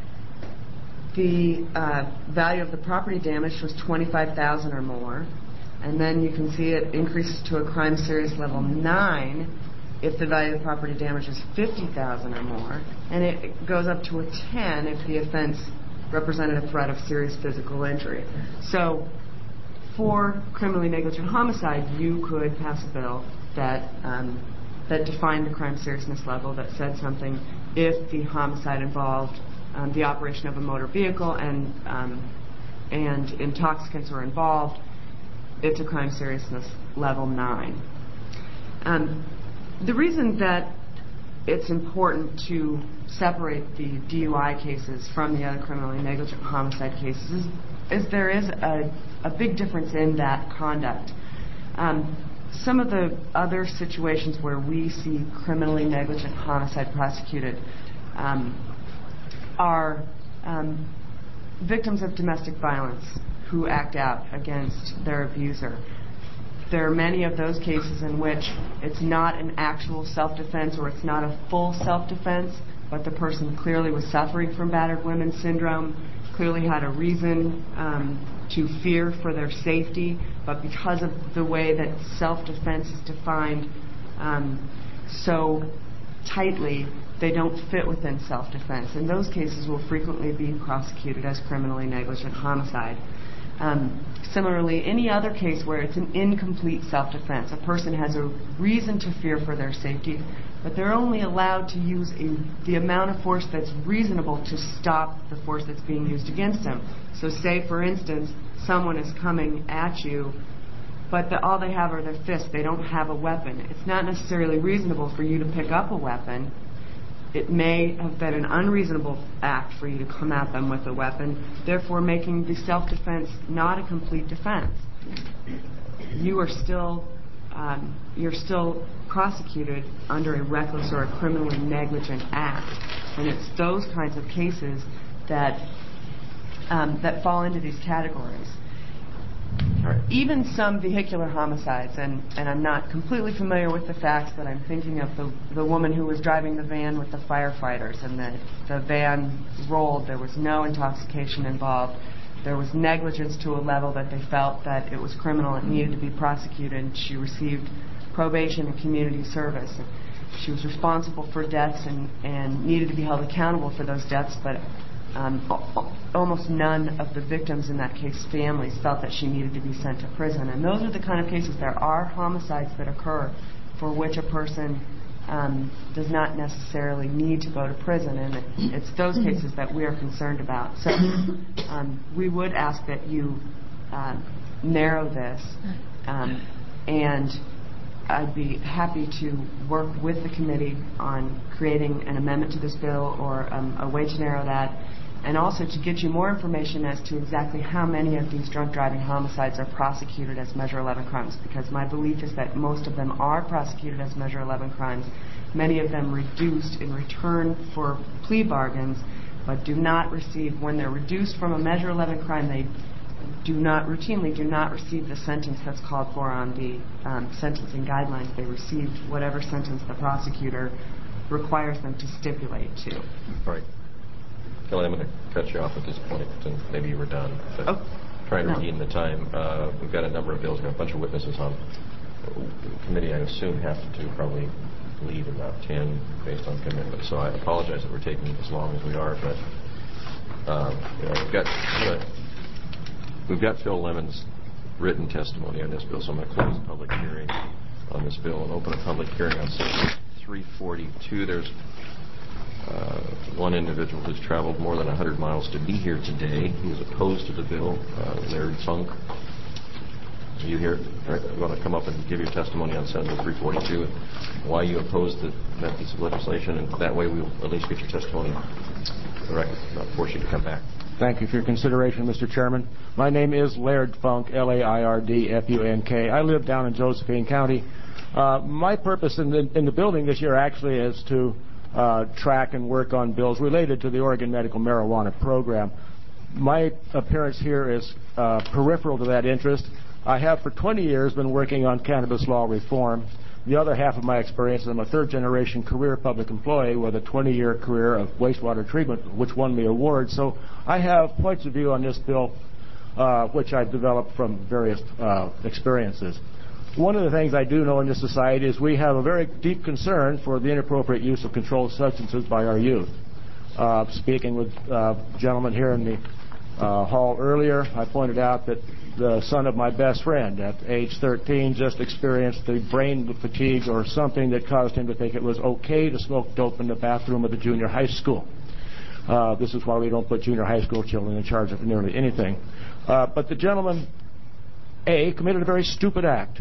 the value of the property damage was $25,000 or more. And then you can see it increases to a crime serious level 9 if the value of the property damage is $50,000 or more. And it goes up to a 10 if the offense represented a threat of serious physical injury. So for criminally negligent homicide, you could pass a bill that defined the crime seriousness level, that said something if the homicide involved the operation of a motor vehicle and intoxicants were involved, it's a crime seriousness level 9. The reason that it's important to separate the DUI cases from the other criminally negligent homicide cases is there is a big difference in that conduct. Some of the other situations where we see criminally negligent homicide prosecuted are victims of domestic violence who act out against their abuser. There are many of those cases in which it's not an actual self-defense or it's not a full self-defense, but the person clearly was suffering from battered women syndrome, clearly had a reason to fear for their safety, but because of the way that self-defense is defined so tightly, they don't fit within self-defense. And those cases will frequently be prosecuted as criminally negligent homicide. Similarly, any other case where it's an incomplete self-defense, a person has a reason to fear for their safety, but they're only allowed to use the amount of force that's reasonable to stop the force that's being used against them. So say, for instance, someone is coming at you, but all they have are their fists. They don't have a weapon. It's not necessarily reasonable for you to pick up a weapon. It may have been an unreasonable act for you to come at them with a weapon, therefore making the self-defense not a complete defense. You're still prosecuted under a reckless or a criminally negligent act, and it's those kinds of cases that fall into these categories. Even some vehicular homicides, and I'm not completely familiar with the facts, but I'm thinking of the woman who was driving the van with the firefighters, and the van rolled. There was no intoxication involved. There was negligence to a level that they felt that it was criminal and needed to be prosecuted, and she received probation and community service. And she was responsible for deaths and needed to be held accountable for those deaths, but almost none of the victims in that case families felt that she needed to be sent to prison. And those are the kind of cases. There are homicides that occur for which a person does not necessarily need to go to prison, and it's those cases that we are concerned about. So we would ask that you narrow this, and I'd be happy to work with the committee on creating an amendment to this bill or a way to narrow that, and also to get you more information as to exactly how many of these drunk driving homicides are prosecuted as Measure 11 crimes, because my belief is that most of them are prosecuted as Measure 11 crimes, many of them reduced in return for plea bargains, but do not receive, when they're reduced from a Measure 11 crime, they routinely do not receive the sentence that's called for on the sentencing guidelines. They receive whatever sentence the prosecutor requires them to stipulate to. Right. Kelly, I'm going to cut you off at this point, and maybe you were done. But trying to redeem the time. We've got a number of bills. We've got a bunch of witnesses on the committee. I assume have to probably leave about 10 based on commitment. So I apologize that we're taking as long as we are, but we've got Phil Lemon's written testimony on this bill, so I'm going to close the public hearing on this bill and open a public hearing on Section 342. There's one individual who's traveled more than 100 miles to be here today. He was opposed to the bill, Larry Funk. Are you here? All right. You want to come up and give your testimony on Senate Bill 342 and why you oppose that piece of legislation, and that way we'll at least get your testimony on the record, not force you to come back. Thank you for your consideration, Mr. Chairman. My name is Laird Funk, Lairdfunk. I live down in Josephine County. My purpose in the building this year actually is to track and work on bills related to the Oregon Medical Marijuana Program. My appearance here is peripheral to that interest. I have for 20 years been working on cannabis law reform. The other half of my experience is I'm a third-generation career public employee with a 20-year career of wastewater treatment, which won me awards. So I have points of view on this bill, which I've developed from various experiences. One of the things I do know in this society is we have a very deep concern for the inappropriate use of controlled substances by our youth. Speaking with gentlemen here in the hall earlier, I pointed out that the son of my best friend at age 13 just experienced the brain fatigue or something that caused him to think it was okay to smoke dope in the bathroom of the junior high school. This is why we don't put junior high school children in charge of nearly anything. But the gentleman, A, committed a very stupid act.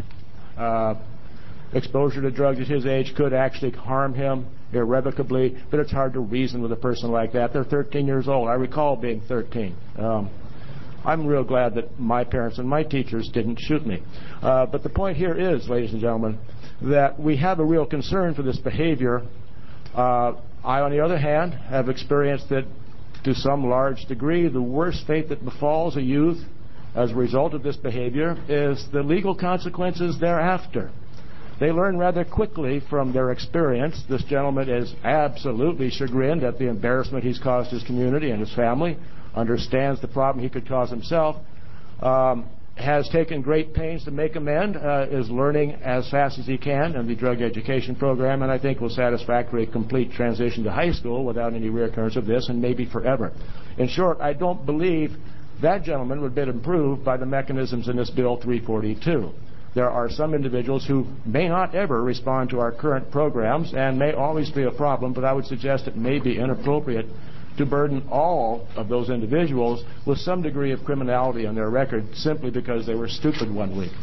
Exposure to drugs at his age could actually harm him irrevocably, but it's hard to reason with a person like that. They're 13 years old. I recall being 13. I'm real glad that my parents and my teachers didn't shoot me. But the point here is, ladies and gentlemen, that we have a real concern for this behavior. I, on the other hand, have experienced that to some large degree, the worst fate that befalls a youth as a result of this behavior is the legal consequences thereafter. They learn rather quickly from their experience. This gentleman is absolutely chagrined at the embarrassment he's caused his community and his family, understands the problem he could cause himself, has taken great pains to make amends, is learning as fast as he can in the drug education program, and I think will satisfactorily complete transition to high school without any reoccurrence of this, and maybe forever. In short, I don't believe that gentleman would be improved by the mechanisms in this Bill 342. There are some individuals who may not ever respond to our current programs and may always be a problem, but I would suggest it may be inappropriate to burden all of those individuals with some degree of criminality on their record simply because they were stupid one week.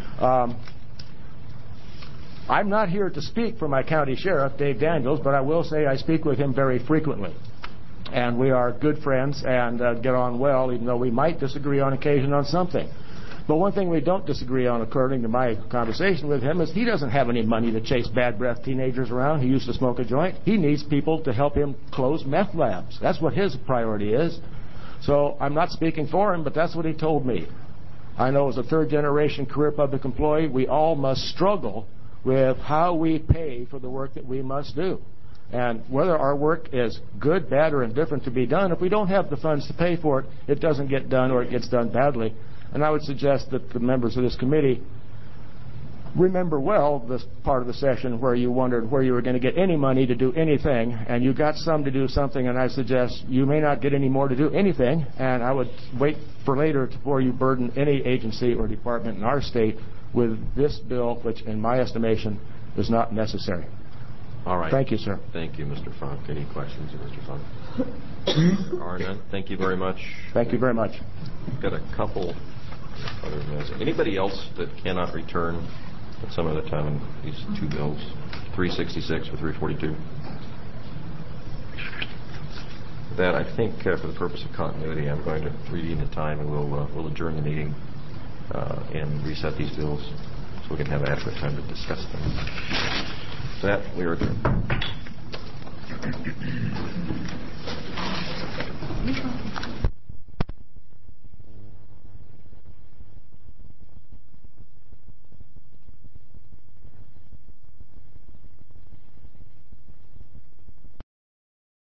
I'm not here to speak for my county sheriff, Dave Daniels, but I will say I speak with him very frequently. And we are good friends and get on well, even though we might disagree on occasion on something. But one thing we don't disagree on, according to my conversation with him, is he doesn't have any money to chase bad breath teenagers around who used to smoke a joint. He needs people to help him close meth labs. That's what his priority is. So I'm not speaking for him, but that's what he told me. I know as a third-generation career public employee, we all must struggle with how we pay for the work that we must do. And whether our work is good, bad, or indifferent to be done, if we don't have the funds to pay for it, it doesn't get done or it gets done badly. And I would suggest that the members of this committee remember well this part of the session where you wondered where you were going to get any money to do anything, and you got some to do something, and I suggest you may not get any more to do anything, and I would wait for later before you burden any agency or department in our state with this bill, which in my estimation is not necessary. All right. Thank you, sir. Thank you, Mr. Funk. Any questions of Mr. Funk? All right, none. Thank you very much. Thank you very much. We've got a couple other minutes. Anybody else that cannot return at some other time in these two bills, 366 or 342? With that, I think for the purpose of continuity, I'm going to redeem the time, and we'll adjourn the meeting and reset these bills so we can have adequate time to discuss them. With that, we are adjourned.